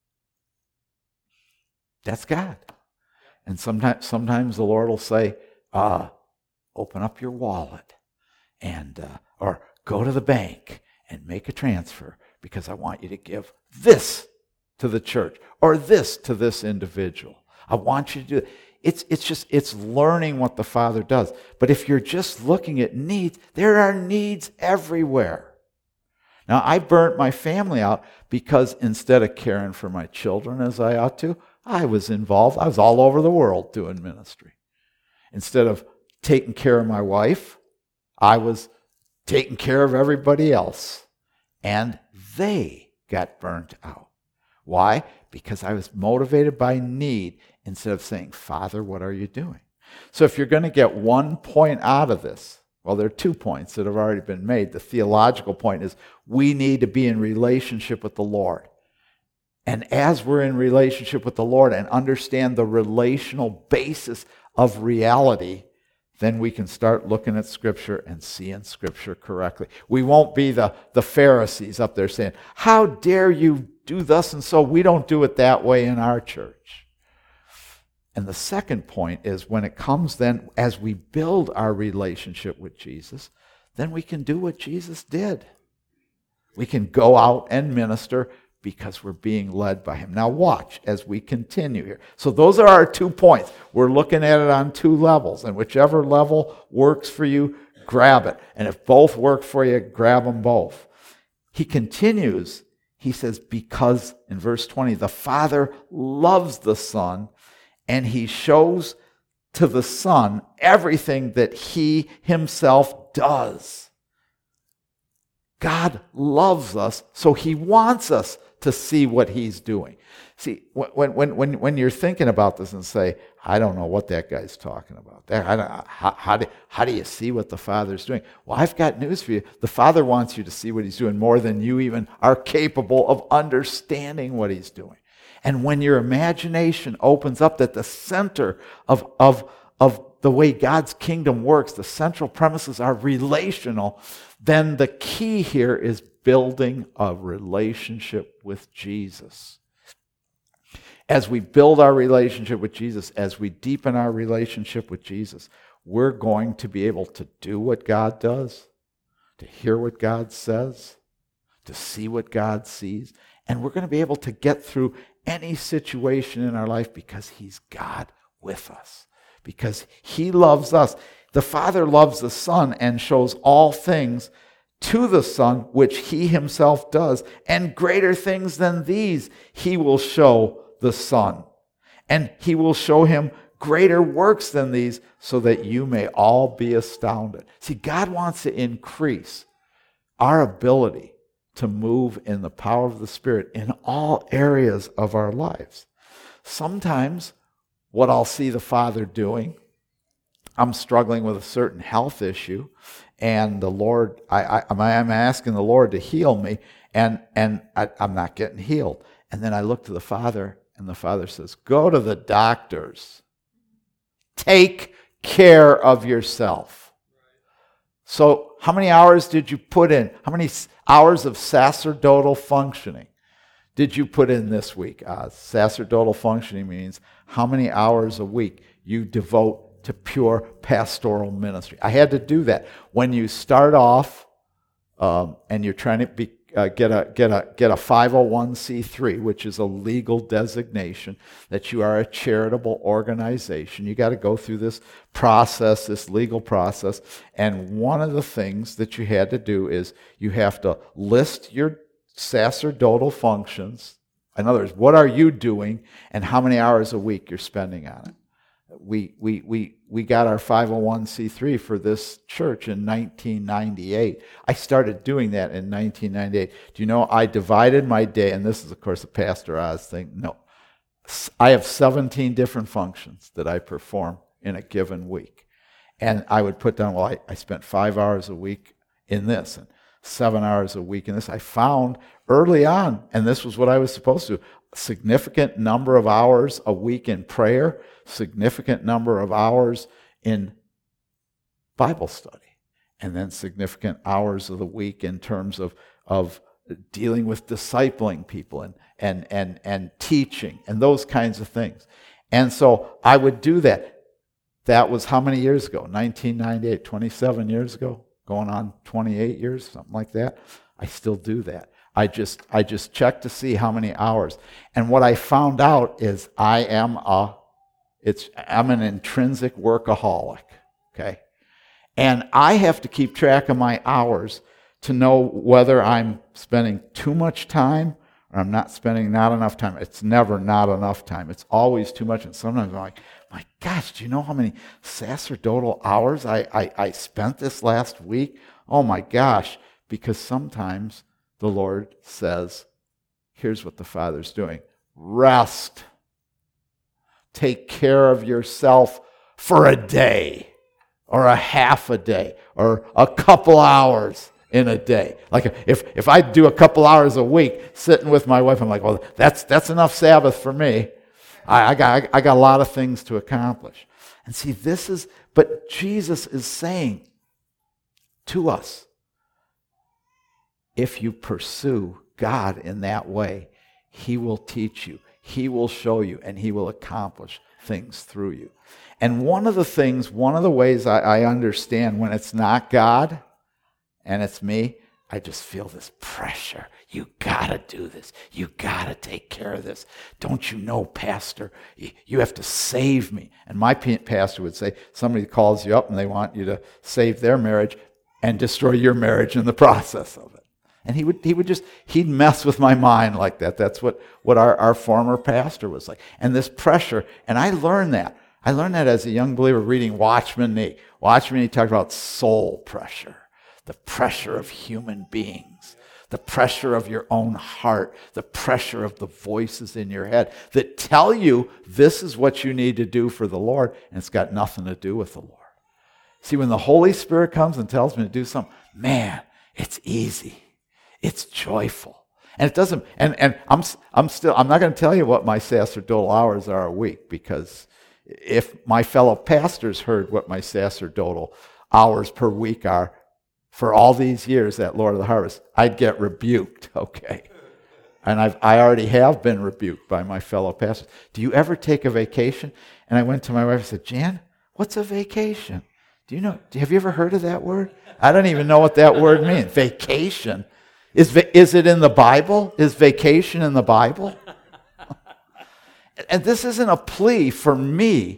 That's God. And sometimes the Lord will say, "Open up your wallet or go to the bank and make a transfer because I want you to give this to the church or this to this individual. I want you to do it." It's learning what the Father does. But if you're just looking at needs, there are needs everywhere. Now, I burnt my family out because instead of caring for my children as I ought to, I was involved. I was all over the world doing ministry. Instead of taking care of my wife, I was taking care of everybody else. And they got burnt out. Why? Because I was motivated by need instead of saying, "Father, what are you doing?" So if you're going to get 1 point out of this, well, there are 2 points that have already been made. The theological point is we need to be in relationship with the Lord. And as we're in relationship with the Lord and understand the relational basis of reality, then we can start looking at Scripture and seeing Scripture correctly. We won't be the Pharisees up there saying, "How dare you do thus and so? We don't do it that way in our church." And the second point is when it comes then, as we build our relationship with Jesus, then we can do what Jesus did. We can go out and minister because we're being led by him. Now watch as we continue here. So those are our 2 points. We're looking at it on 2 levels, and whichever level works for you, grab it. And if both work for you, grab them both. He continues, he says, because in verse 20, the Father loves the Son, and he shows to the Son everything that he himself does. God loves us, so he wants us to see what he's doing. See, when you're thinking about this and say, "I don't know what that guy's talking about. How do you see what the Father's doing?" Well, I've got news for you. The Father wants you to see what he's doing more than you even are capable of understanding what he's doing. And when your imagination opens up that the center of the way God's kingdom works, the central premises are relational, then the key here is building a relationship with Jesus. As we build our relationship with Jesus, as we deepen our relationship with Jesus, we're going to be able to do what God does, to hear what God says, to see what God sees, and we're going to be able to get through any situation in our life because he's God with us, because he loves us. The Father loves the Son and shows all things to the Son, which he himself does, and greater things than these he will show the Son. And he will show him greater works than these, so that you may all be astounded. See, God wants to increase our ability to move in the power of the Spirit in all areas of our lives. Sometimes what I'll see the Father doing, I'm struggling with a certain health issue, and the Lord, I'm asking the Lord to heal me, and I'm not getting healed. And then I look to the Father, and the Father says, go to the doctors. Take care of yourself. So how many hours did you put in? How many hours of sacerdotal functioning did you put in this week? Sacerdotal functioning means how many hours a week you devote to pure pastoral ministry. I had to do that. When you start off and you're trying to get a 501c3, which is a legal designation that you are a charitable organization. You got to go through this process, this legal process. And one of the things that you had to do is you have to list your sacerdotal functions. In other words, what are you doing and how many hours a week you're spending on it. We got our 501c3 for this church in 1998. I started doing that in 1998. Do you know, I divided my day, and this is, of course, a Pastor Oz thing. No, I have 17 different functions that I perform in a given week. And I would put down, well, I spent 5 hours a week in this, and 7 hours a week in this. I found early on, and this was what I was supposed to do, a significant number of hours a week in prayer, significant number of hours in Bible study, and then significant hours of the week in terms of dealing with discipling people and teaching and those kinds of things. And so I would do that. That was how many years ago? 1998, 27 years ago, going on 28 years, something like that. I still do that. I just check to see how many hours. And what I found out is I'm an intrinsic workaholic, okay? And I have to keep track of my hours to know whether I'm spending too much time or I'm not spending not enough time. It's never not enough time. It's always too much. And sometimes I'm like, my gosh, do you know how many sacerdotal hours I spent this last week? Oh my gosh, because sometimes the Lord says, here's what the Father's doing. Rest. Take care of yourself for a day or a half a day or a couple hours in a day. Like if I do a couple hours a week sitting with my wife, I'm like, well, that's enough Sabbath for me. I got a lot of things to accomplish. And see, but Jesus is saying to us, if you pursue God in that way, He will teach you, He will show you, and He will accomplish things through you. And one of the ways I understand when it's not God and it's me, I just feel this pressure. You gotta do this. You gotta take care of this. Don't you know, Pastor, you have to save me. And my pastor would say, somebody calls you up and they want you to save their marriage and destroy your marriage in the process of it. And he'd mess with my mind like that. That's what our former pastor was like. And this pressure, and I learned that. I learned that as a young believer reading Watchman Nee. Watchman Nee talked about soul pressure, the pressure of human beings, the pressure of your own heart, the pressure of the voices in your head that tell you this is what you need to do for the Lord, and it's got nothing to do with the Lord. See, when the Holy Spirit comes and tells me to do something, man, it's easy. It's joyful. And it doesn't, and I'm not going to tell you what my sacerdotal hours are a week, because if my fellow pastors heard what my sacerdotal hours per week are for all these years at Lord of the Harvest, I'd get rebuked, okay? And I already have been rebuked by my fellow pastors. Do you ever take a vacation? And I went to my wife and said, Jan, what's a vacation? Have you ever heard of that word? I don't even know what that word means. Vacation. Is it in the Bible? Is vacation in the Bible? And this isn't a plea for me,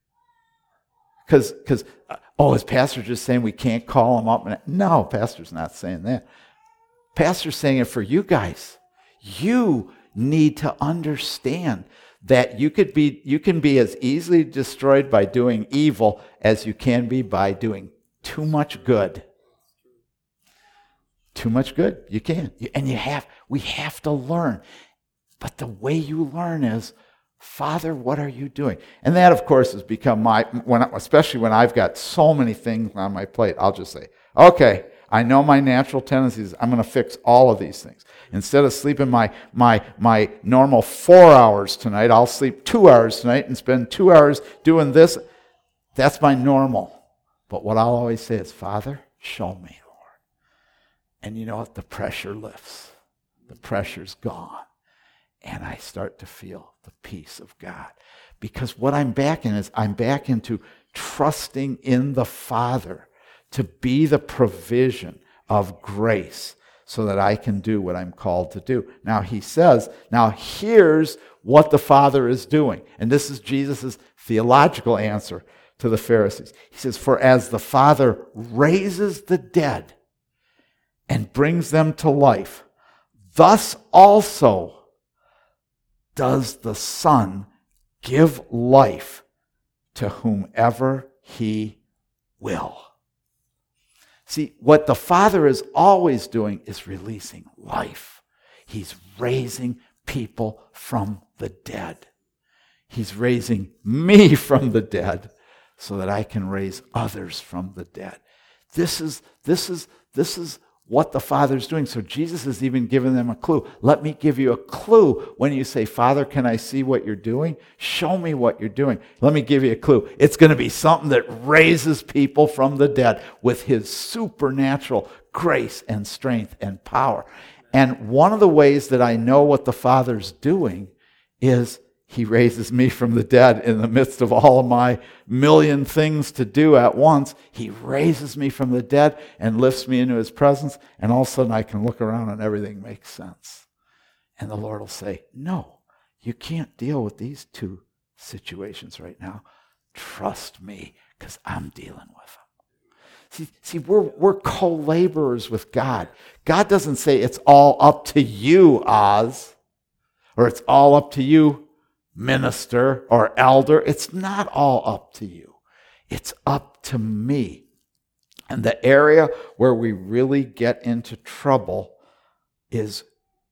because is Pastor just saying we can't call him up? No, Pastor's not saying that. Pastor's saying it for you guys. You need to understand that you can be as easily destroyed by doing evil as you can be by doing too much good. Too much good, you can't. We have to learn. But the way you learn is, Father, what are you doing? And that, of course, has become especially when I've got so many things on my plate, I'll just say, okay, I know my natural tendencies. I'm going to fix all of these things. Instead of sleeping my normal 4 hours tonight, I'll sleep 2 hours tonight and spend 2 hours doing this. That's my normal. But what I'll always say is, Father, show me, Lord. And you know what? The pressure lifts. The pressure's gone. And I start to feel the peace of God. Because what I'm back in is I'm back into trusting in the Father to be the provision of grace so that I can do what I'm called to do. Now he says, now here's what the Father is doing. And this is Jesus' theological answer to the Pharisees. He says, for as the Father raises the dead and brings them to life, thus also does the Son give life to whomever he will. See, what the Father is always doing is releasing life. He's raising people from the dead. He's raising me from the dead so that I can raise others from the dead. This is what the Father's doing. So Jesus has even given them a clue. Let me give you a clue when you say, Father, can I see what you're doing? Show me what you're doing. Let me give you a clue. It's going to be something that raises people from the dead with his supernatural grace and strength and power. And one of the ways that I know what the Father's doing is he raises me from the dead in the midst of all of my million things to do at once. He raises me from the dead and lifts me into his presence, and all of a sudden I can look around and everything makes sense. And the Lord will say, no, you can't deal with these two situations right now. Trust me, because I'm dealing with them. See, we're co-laborers with God. God doesn't say it's all up to you, Oz, or it's all up to you, minister or elder. It's not all up to you. It's up to me. And the area where we really get into trouble is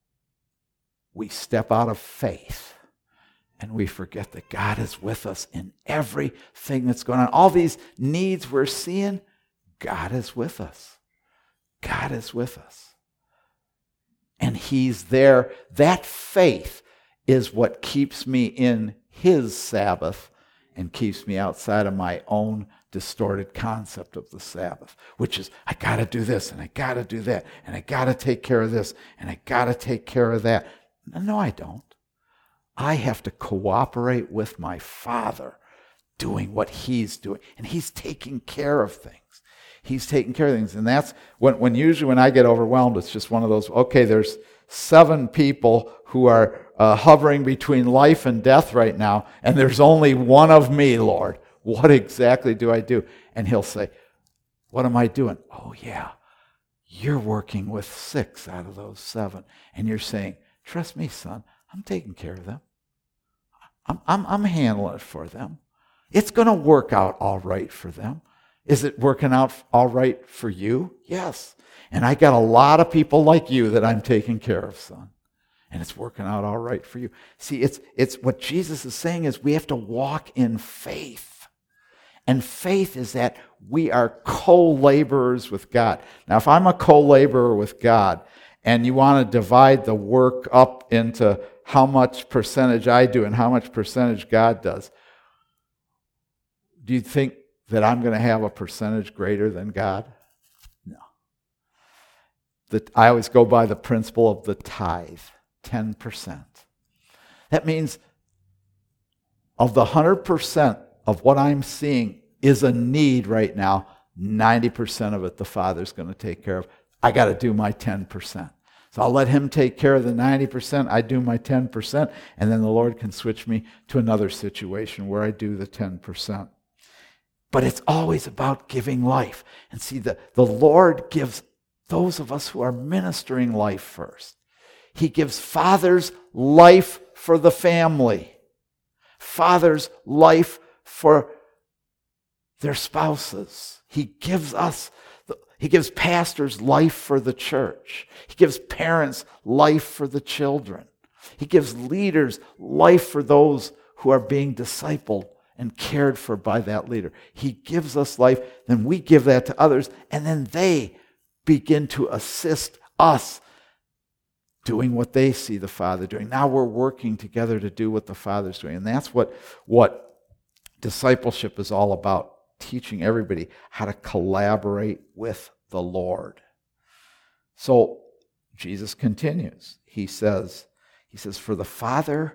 we step out of faith and we forget that God is with us in everything that's going on. All these needs we're seeing, God is with us. God is with us. And he's there. That faith is what keeps me in his Sabbath and keeps me outside of my own distorted concept of the Sabbath, which is, I got to do this, and I got to do that, and I got to take care of this, and I got to take care of that. No, I don't. I have to cooperate with my Father doing what he's doing, and he's taking care of things. He's taking care of things, and that's when usually when I get overwhelmed, it's just one of those, okay, there's 7 people who are hovering between life and death right now, and there's only one of me, Lord. What exactly do I do? And he'll say, what am I doing? Oh, yeah, you're working with 6 out of those 7. And you're saying, trust me, son, I'm taking care of them. I'm handling it for them. It's going to work out all right for them. Is it working out all right for you? Yes. And I got a lot of people like you that I'm taking care of, son. And it's working out all right for you. See, it's what Jesus is saying is we have to walk in faith. And faith is that we are co-laborers with God. Now, if I'm a co-laborer with God, and you want to divide the work up into how much percentage I do and how much percentage God does, do you think that I'm going to have a percentage greater than God? No. I always go by the principle of the tithe, 10%. That means of the 100% of what I'm seeing is a need right now, 90% of it the Father's going to take care of. I got to do my 10%. So I'll let him take care of the 90%, I do my 10%, and then the Lord can switch me to another situation where I do the 10%. But it's always about giving life. And see, the Lord gives those of us who are ministering life first. He gives fathers life for the family. Fathers life for their spouses. He gives us, He gives pastors life for the church. He gives parents life for the children. He gives leaders life for those who are being discipled and cared for by that leader. He gives us life, then we give that to others, and then they begin to assist us doing what they see the Father doing. Now we're working together to do what the Father's doing. And that's what discipleship is all about, teaching everybody how to collaborate with the Lord. So Jesus continues. He says, for the Father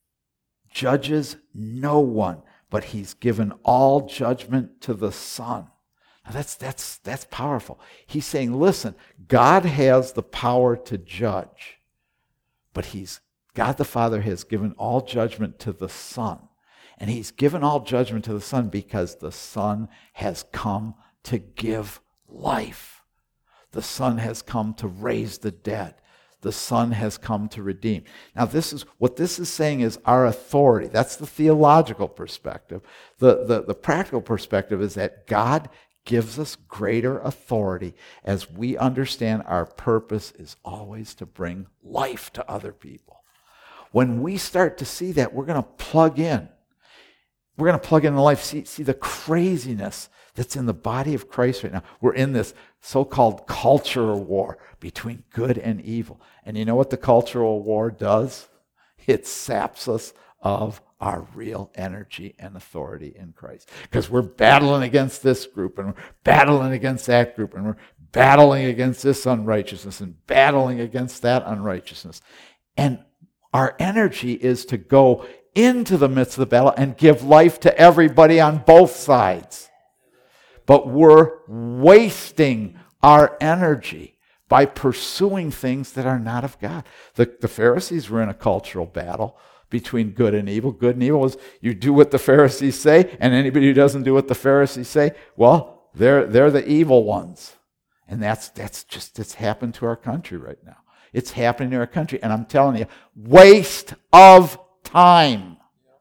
judges no one, but he's given all judgment to the Son. Now that's powerful. He's saying, listen, God has the power to judge, but God the Father has given all judgment to the Son. And he's given all judgment to the Son because the Son has come to give life. The Son has come to raise the dead. The Son has come to redeem. Now, what this is saying is our authority. That's the theological perspective. The practical perspective is that God gives us greater authority as we understand our purpose is always to bring life to other people. When we start to see that, we're going to plug in. We're going to plug in the life. See the craziness that's in the body of Christ right now. We're in this so-called cultural war between good and evil. And you know what the cultural war does? It saps us of our real energy and authority in Christ. Because we're battling against this group, and we're battling against that group, and we're battling against this unrighteousness, and battling against that unrighteousness. And our energy is to go into the midst of the battle and give life to everybody on both sides. But we're wasting our energy by pursuing things that are not of God. The Pharisees were in a cultural battle between good and evil. Good and evil is you do what the Pharisees say, and anybody who doesn't do what the Pharisees say, well, they're the evil ones. And that's happened to our country right now. It's happening to our country, and I'm telling you, waste of time.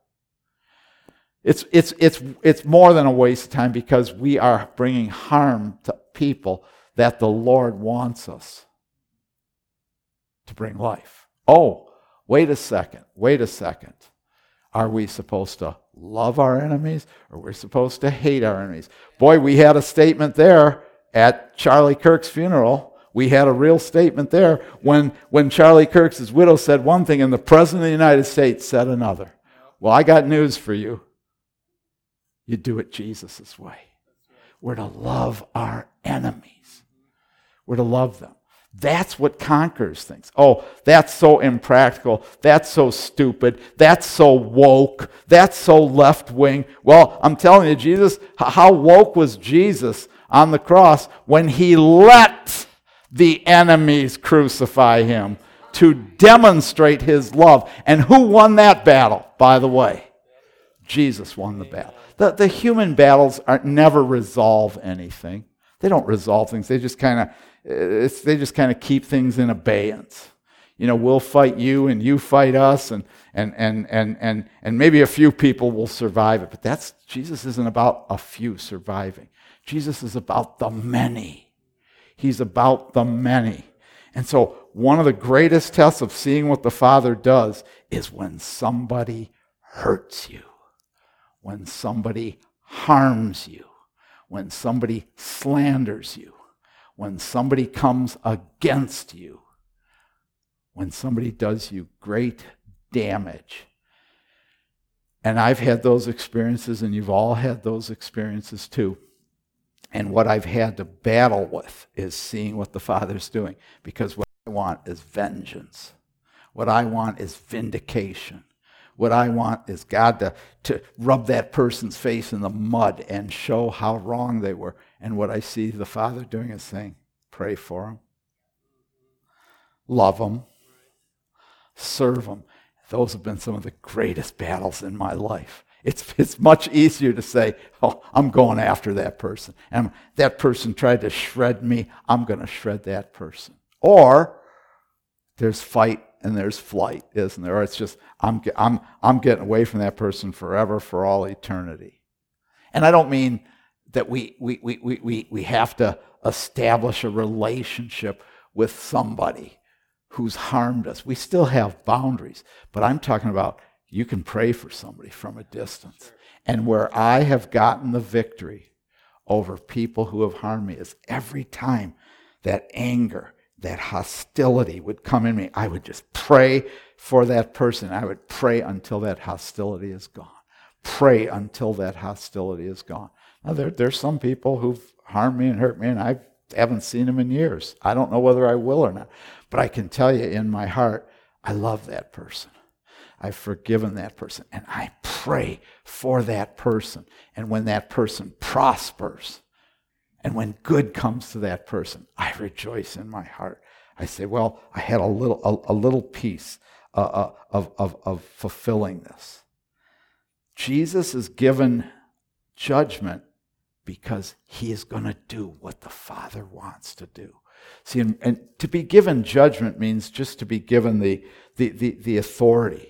It's more than a waste of time because we are bringing harm to people that the Lord wants us to bring life. Oh, wait a second. Are we supposed to love our enemies or we're supposed to hate our enemies? Boy, we had a statement there at Charlie Kirk's funeral. We had a real statement there when Charlie Kirk's widow said one thing and the President of the United States said another. Well, I got news for you. You do it Jesus' way. We're to love our enemies. We're to love them. That's what conquers things. Oh, that's so impractical. That's so stupid. That's so woke. That's so left-wing. Well, I'm telling you, Jesus, how woke was Jesus on the cross when he let the enemies crucify him to demonstrate his love? And who won that battle, by the way? Jesus won the battle. The human battles never resolve anything. They don't resolve things. They just kind of keep things in abeyance. You know, we'll fight you and you fight us, and maybe a few people will survive it. But Jesus isn't about a few surviving. Jesus is about the many. He's about the many. And so one of the greatest tests of seeing what the Father does is when somebody hurts you, when somebody harms you, when somebody slanders you, when somebody comes against you, when somebody does you great damage. And I've had those experiences, and you've all had those experiences too. And what I've had to battle with is seeing what the Father's doing. Because what I want is vengeance. What I want is vindication. What I want is God to rub that person's face in the mud and show how wrong they were. And what I see the Father doing is saying, pray for them. Love them. Serve them. Those have been some of the greatest battles in my life. It's much easier to say, oh, I'm going after that person. And that person tried to shred me. I'm going to shred that person. Or there's fight and there's flight, isn't there? Or it's just, I'm getting away from that person forever, for all eternity. And I don't mean that we have to establish a relationship with somebody who's harmed us. We still have boundaries, but I'm talking about you can pray for somebody from a distance. And where I have gotten the victory over people who have harmed me is every time that anger, that hostility would come in me, I would just pray for that person. I would pray until that hostility is gone. Pray until that hostility is gone. Now, there's some people who've harmed me and hurt me, and I haven't seen them in years. I don't know whether I will or not. But I can tell you in my heart, I love that person. I've forgiven that person, and I pray for that person. And when that person prospers, and when good comes to that person, I rejoice in my heart. I say, well, I had a little piece of fulfilling this. Jesus is given judgment because he is going to do what the Father wants to do. See, and to be given judgment means just to be given the authority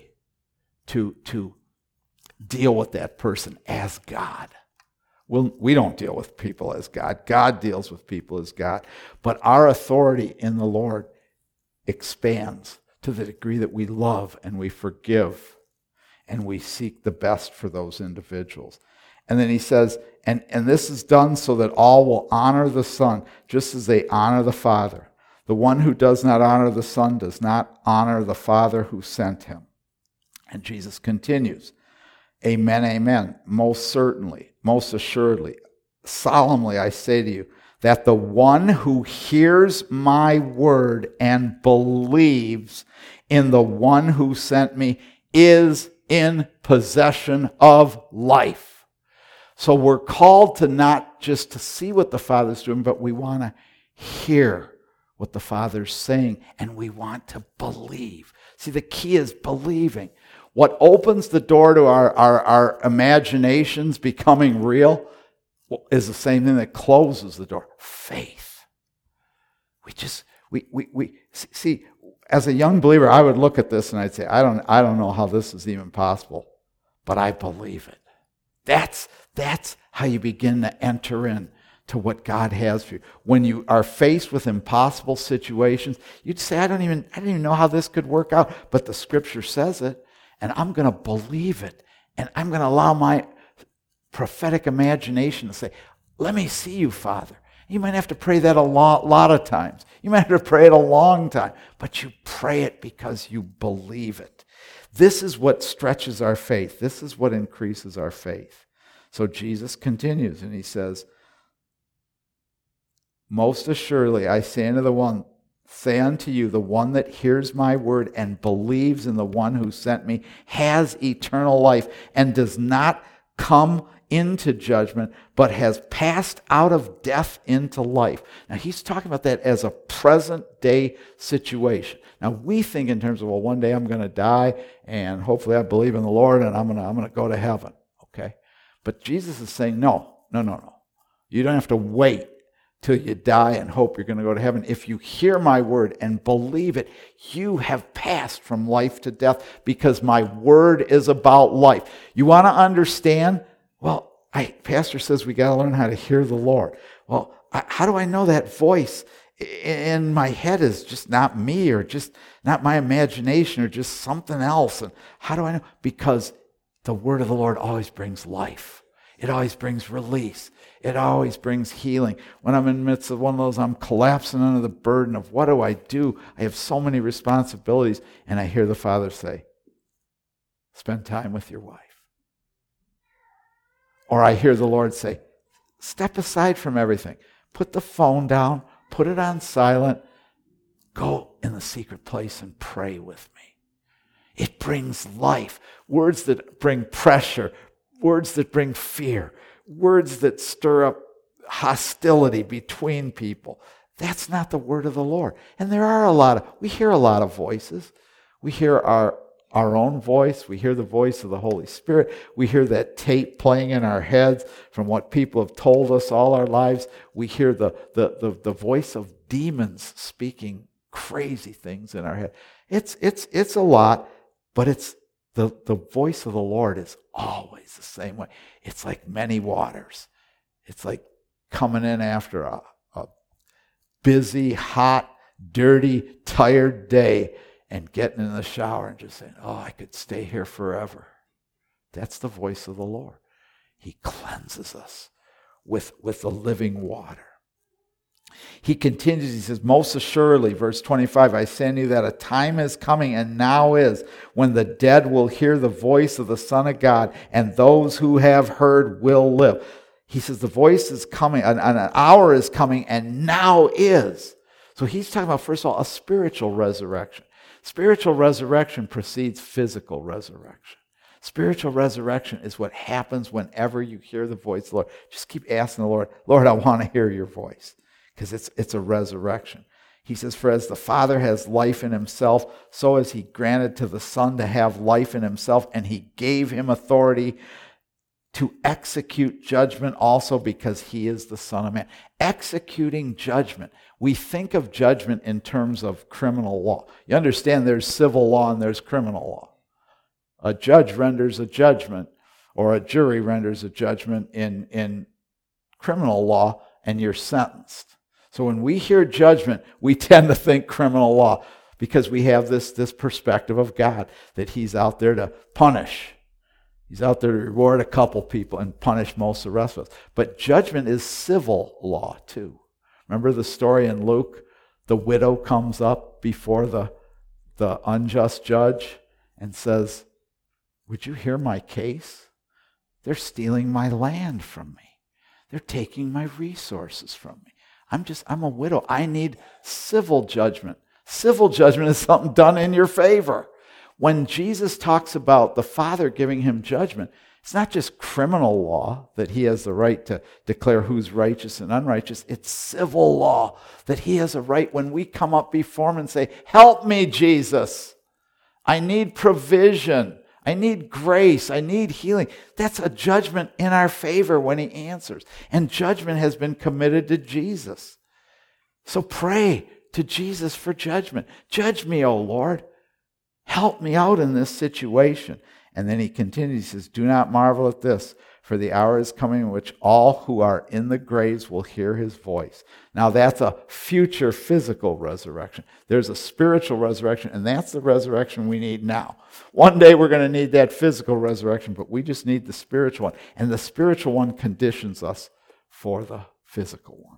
to deal with that person as God. Well, we don't deal with people as God. God deals with people as God. But our authority in the Lord expands to the degree that we love and we forgive and we seek the best for those individuals. And then he says, and this is done so that all will honor the Son, just as they honor the Father. The one who does not honor the Son does not honor the Father who sent him. And Jesus continues, amen, amen, most certainly, most assuredly, solemnly I say to you, that the one who hears my word and believes in the one who sent me is in possession of life. So we're called to not just to see what the Father's doing, but we want to hear what the Father's saying, and we want to believe. See, the key is believing. What opens the door to our imaginations becoming real is the same thing that closes the door. Faith. We see, as a young believer, I would look at this and I'd say, I don't know how this is even possible, but I believe it. That's how you begin to enter in to what God has for you. When you are faced with impossible situations, you'd say, I don't even know how this could work out, but the Scripture says it. And I'm going to believe it. And I'm going to allow my prophetic imagination to say, let me see you, Father. You might have to pray that a lot of times. You might have to pray it a long time. But you pray it because you believe it. This is what stretches our faith. This is what increases our faith. So Jesus continues and he says, most assuredly, I say unto you, the one that hears my word and believes in the one who sent me has eternal life and does not come into judgment, but has passed out of death into life. Now, he's talking about that as a present-day situation. Now, we think in terms of, well, one day I'm going to die, and hopefully I believe in the Lord, and I'm going to go to heaven, okay? But Jesus is saying, no. You don't have to wait till you die and hope you're going to go to heaven. If you hear my word and believe it, you have passed from life to death because my word is about life. You want to understand? Well, Pastor says we got to learn how to hear the Lord. Well, how do I know that voice in my head is just not me or just not my imagination or just something else? And how do I know? Because the word of the Lord always brings life. It always brings release. It always brings healing. When I'm in the midst of one of those, I'm collapsing under the burden of what do? I have so many responsibilities. And I hear the Father say, spend time with your wife. Or I hear the Lord say, step aside from everything. Put the phone down. Put it on silent. Go in the secret place and pray with me. It brings life. Words that bring pressure. Words that bring fear. Words that stir up hostility between people. That's not the word of the Lord. And we hear a lot of voices. We hear our own voice. We hear the voice of the Holy Spirit. We hear that tape playing in our heads from what people have told us all our lives. We hear the voice of demons speaking crazy things in our head. It's a lot, but it's the voice of the Lord is always the same way. It's like many waters. It's like coming in after a busy, hot, dirty, tired day and getting in the shower and just saying, oh, I could stay here forever. That's the voice of the Lord. He cleanses us with the living water. He continues, he says, most assuredly, verse 25, I say to you that a time is coming, and now is, when the dead will hear the voice of the Son of God, and those who have heard will live. He says the voice is coming, an hour is coming, and now is. So he's talking about, first of all, a spiritual resurrection. Spiritual resurrection precedes physical resurrection. Spiritual resurrection is what happens whenever you hear the voice of the Lord. Just keep asking the Lord, Lord, I want to hear your voice, because it's a resurrection. He says, for as the Father has life in himself, so has he granted to the Son to have life in himself, and he gave him authority to execute judgment also, because he is the Son of Man. Executing judgment. We think of judgment in terms of criminal law. You understand there's civil law and there's criminal law. A judge renders a judgment, or a jury renders a judgment in criminal law, and you're sentenced. So when we hear judgment, we tend to think criminal law, because we have this perspective of God, that he's out there to punish. He's out there to reward a couple people and punish most of the rest of us. But judgment is civil law too. Remember the story in Luke? The widow comes up before the unjust judge and says, would you hear my case? They're stealing my land from me. They're taking my resources from me. I'm a widow. I need civil judgment. Civil judgment is something done in your favor. When Jesus talks about the Father giving him judgment, it's not just criminal law that he has the right to declare who's righteous and unrighteous. It's civil law that he has a right when we come up before him and say, help me, Jesus. I need provision. I need grace. I need healing. That's a judgment in our favor when he answers. And judgment has been committed to Jesus. So pray to Jesus for judgment. Judge me, O Lord. Help me out in this situation. And then he continues, he says, do not marvel at this, for the hour is coming in which all who are in the graves will hear his voice. Now that's a future physical resurrection. There's a spiritual resurrection, and that's the resurrection we need now. One day we're going to need that physical resurrection, but we just need the spiritual one. And the spiritual one conditions us for the physical one.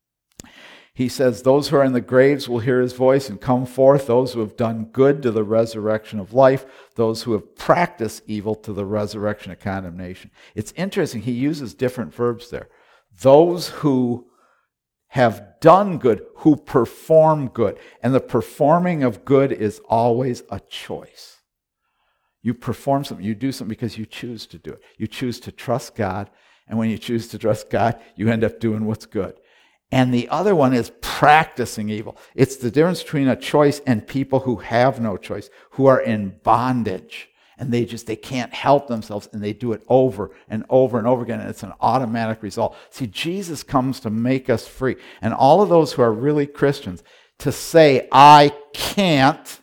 He says, those who are in the graves will hear his voice and come forth, those who have done good to the resurrection of life, those who have practiced evil to the resurrection of condemnation. It's interesting, he uses different verbs there. Those who have done good, who perform good. And the performing of good is always a choice. You perform something, you do something because you choose to do it. You choose to trust God, and when you choose to trust God, you end up doing what's good. And the other one is practicing evil. It's the difference between a choice and people who have no choice, who are in bondage. And they can't help themselves, and they do it over and over and over again, and it's an automatic result. See, Jesus comes to make us free. And all of those who are really Christians, to say, I can't,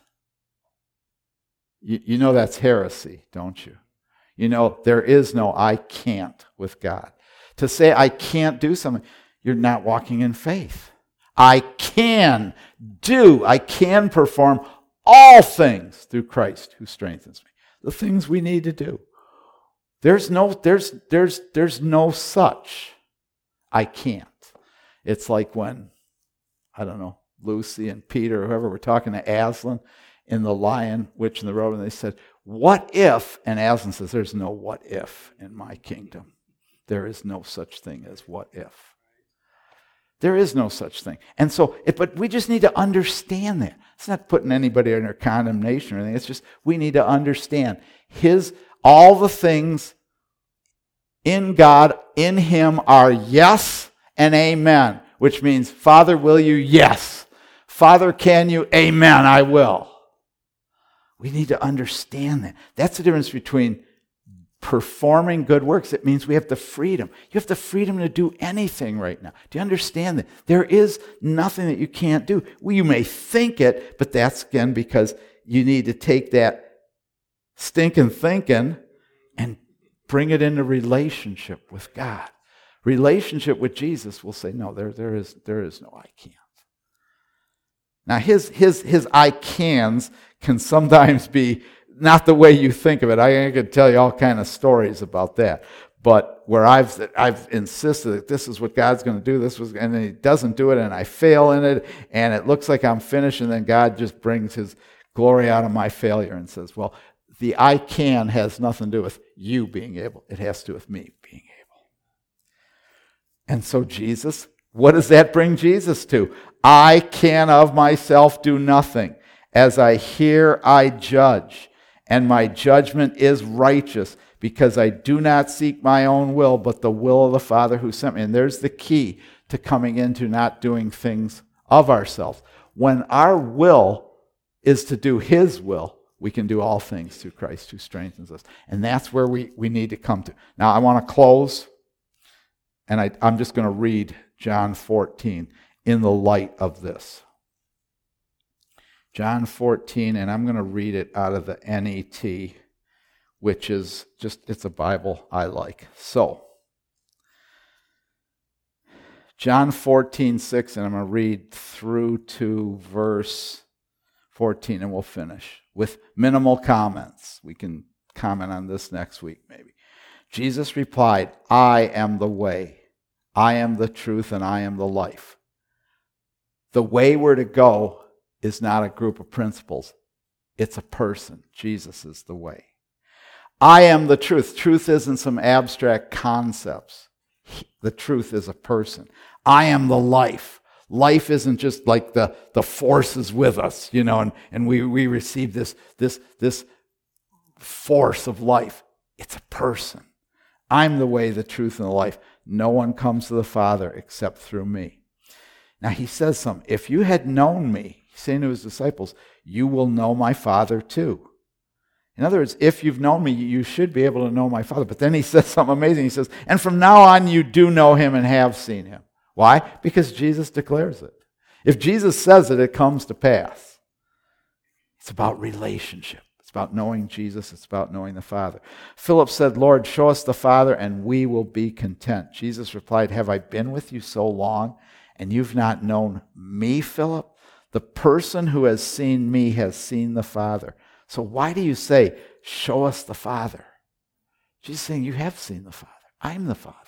you know that's heresy, don't you? You know, there is no I can't with God. To say I can't do something, you're not walking in faith. I can perform all things through Christ who strengthens me. The things we need to do. There's no such I can't. It's like when, I don't know, Lucy and Peter or whoever were talking to Aslan in The Lion, Witch, and the Road, and they said, what if? And Aslan says, there's no what if in my kingdom. There is no such thing as what if. There is no such thing. And so, but we just need to understand that. It's not putting anybody under condemnation or anything. It's just we need to understand all the things in God, in him are yes and amen, which means, Father, will you? Yes. Father, can you? Amen, I will. We need to understand that. That's the difference between performing good works. It means we have the freedom. You have the freedom to do anything right now. Do you understand that? There is nothing that you can't do. Well, you may think it, but that's again because you need to take that stinking thinking and bring it into relationship with God. Relationship with Jesus will say, no, there is no I can't. Now, his I cans can sometimes be not the way you think of it. I could tell you all kind of stories about that. But where I've insisted that this is what God's going to do, and then He doesn't do it, and I fail in it, and it looks like I'm finished, and then God just brings His glory out of my failure and says, well, the I can has nothing to do with you being able. It has to do with me being able. And so Jesus, what does that bring Jesus to? I can of myself do nothing. As I hear, I judge, and my judgment is righteous, because I do not seek my own will, but the will of the Father who sent me. And there's the key to coming into not doing things of ourselves. When our will is to do His will, we can do all things through Christ who strengthens us. And that's where we need to come to. Now, I want to close, and I'm just going to read John 14 in the light of this. John 14, and I'm going to read it out of the NET, which is it's a Bible I like. So, John 14:6, and I'm going to read through to verse 14, and we'll finish with minimal comments. We can comment on this next week, maybe. Jesus replied, I am the way, I am the truth, and I am the life. The way we're to go is not a group of principles. It's a person. Jesus is the way. I am the truth. Truth isn't some abstract concepts. The truth is a person. I am the life. Life isn't just like the forces with us, and we receive this force of life. It's a person. I'm the way, the truth, and the life. No one comes to the Father except through me. Now he says something. If you had known me, he's saying to his disciples, you will know my Father too. In other words, if you've known me, you should be able to know my Father. But then he says something amazing. He says, and from now on you do know him and have seen him. Why? Because Jesus declares it. If Jesus says it, it comes to pass. It's about relationship. It's about knowing Jesus. It's about knowing the Father. Philip said, Lord, show us the Father and we will be content. Jesus replied, have I been with you so long and you've not known me, Philip? The person who has seen me has seen the Father. So why do you say, show us the Father? Jesus is saying, you have seen the Father. I'm the Father.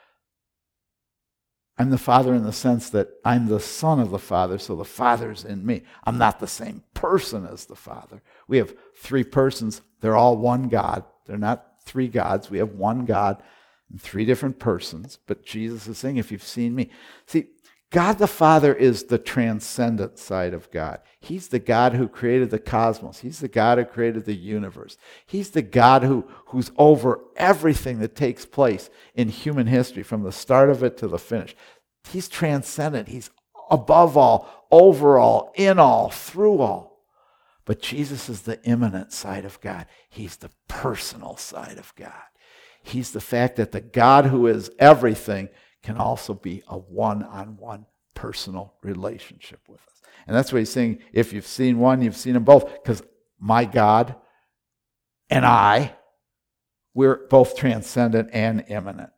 I'm the Father in the sense that I'm the Son of the Father, so the Father's in me. I'm not the same person as the Father. We have three persons. They're all one God. They're not three gods. We have one God and three different persons. But Jesus is saying, if you've seen me. See, God the Father is the transcendent side of God. He's the God who created the cosmos. He's the God who created the universe. He's the God who's over everything that takes place in human history, from the start of it to the finish. He's transcendent. He's above all, over all, in all, through all. But Jesus is the immanent side of God. He's the personal side of God. He's the fact that the God who is everything can also be a one-on-one personal relationship with us. And that's what he's saying. If you've seen one, you've seen them both. Because my God and we're both transcendent and immanent.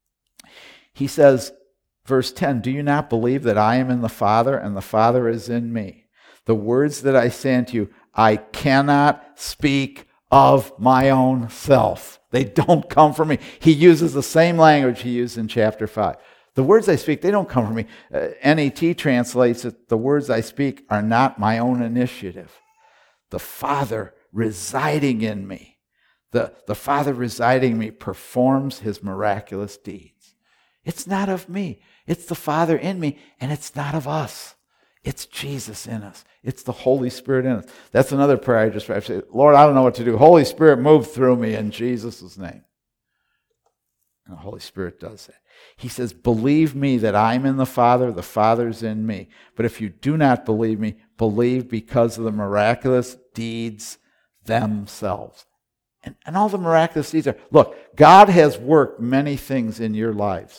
He says, verse 10, do you not believe that I am in the Father and the Father is in me? The words that I say unto you, I cannot speak of my own self. They don't come from me. He uses the same language he used in chapter 5. The words I speak, they don't come from me. NET translates it, the words I speak are not my own initiative. The Father residing in me, the Father residing in me performs his miraculous deeds. It's not of me. It's the Father in me, and it's not of us. It's Jesus in us. It's the Holy Spirit in us. That's another prayer I just prayed. I say, Lord, I don't know what to do. Holy Spirit, move through me in Jesus' name. And the Holy Spirit does that. He says, believe me that I'm in the Father's in me. But if you do not believe me, believe because of the miraculous deeds themselves. And all the miraculous deeds are, look, God has worked many things in your lives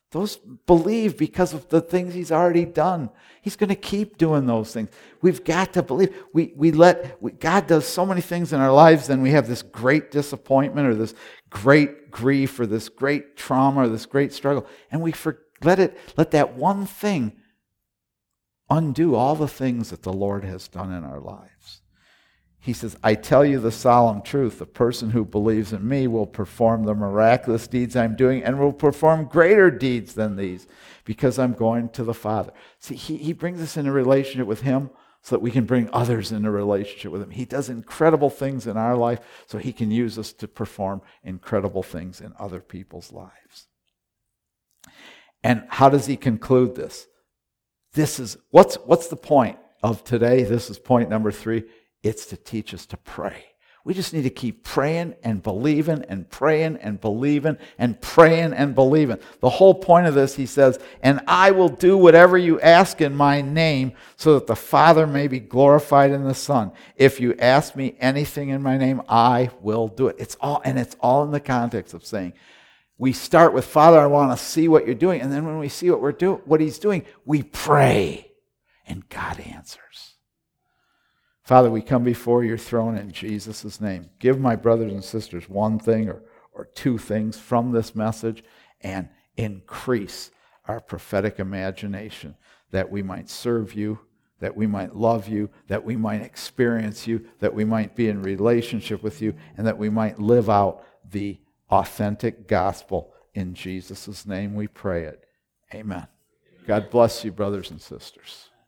Those believe because of the things he's already done. He's going to keep doing those things. We've got to believe. God does so many things in our lives, then we have this great disappointment or this great grief or this great trauma or this great struggle. And we let that one thing undo all the things that the Lord has done in our lives. He says, I tell you the solemn truth, the person who believes in me will perform the miraculous deeds I'm doing and will perform greater deeds than these because I'm going to the Father. See, he brings us in a relationship with him so that we can bring others into a relationship with him. He does incredible things in our life so he can use us to perform incredible things in other people's lives. And how does he conclude this? This is, what's the point of today? This is point number 3. It's to teach us to pray. We just need to keep praying and believing and praying and believing and praying and believing. The whole point of this, he says, and I will do whatever you ask in my name so that the Father may be glorified in the Son. If you ask me anything in my name, I will do it. It's all in the context of saying, we start with, Father, I want to see what you're doing. And then when we see what he's doing, we pray and God answers. Father, we come before your throne in Jesus' name. Give my brothers and sisters one thing or two things from this message and increase our prophetic imagination that we might serve you, that we might love you, that we might experience you, that we might be in relationship with you, and that we might live out the authentic gospel. In Jesus' name we pray it. Amen. God bless you, brothers and sisters.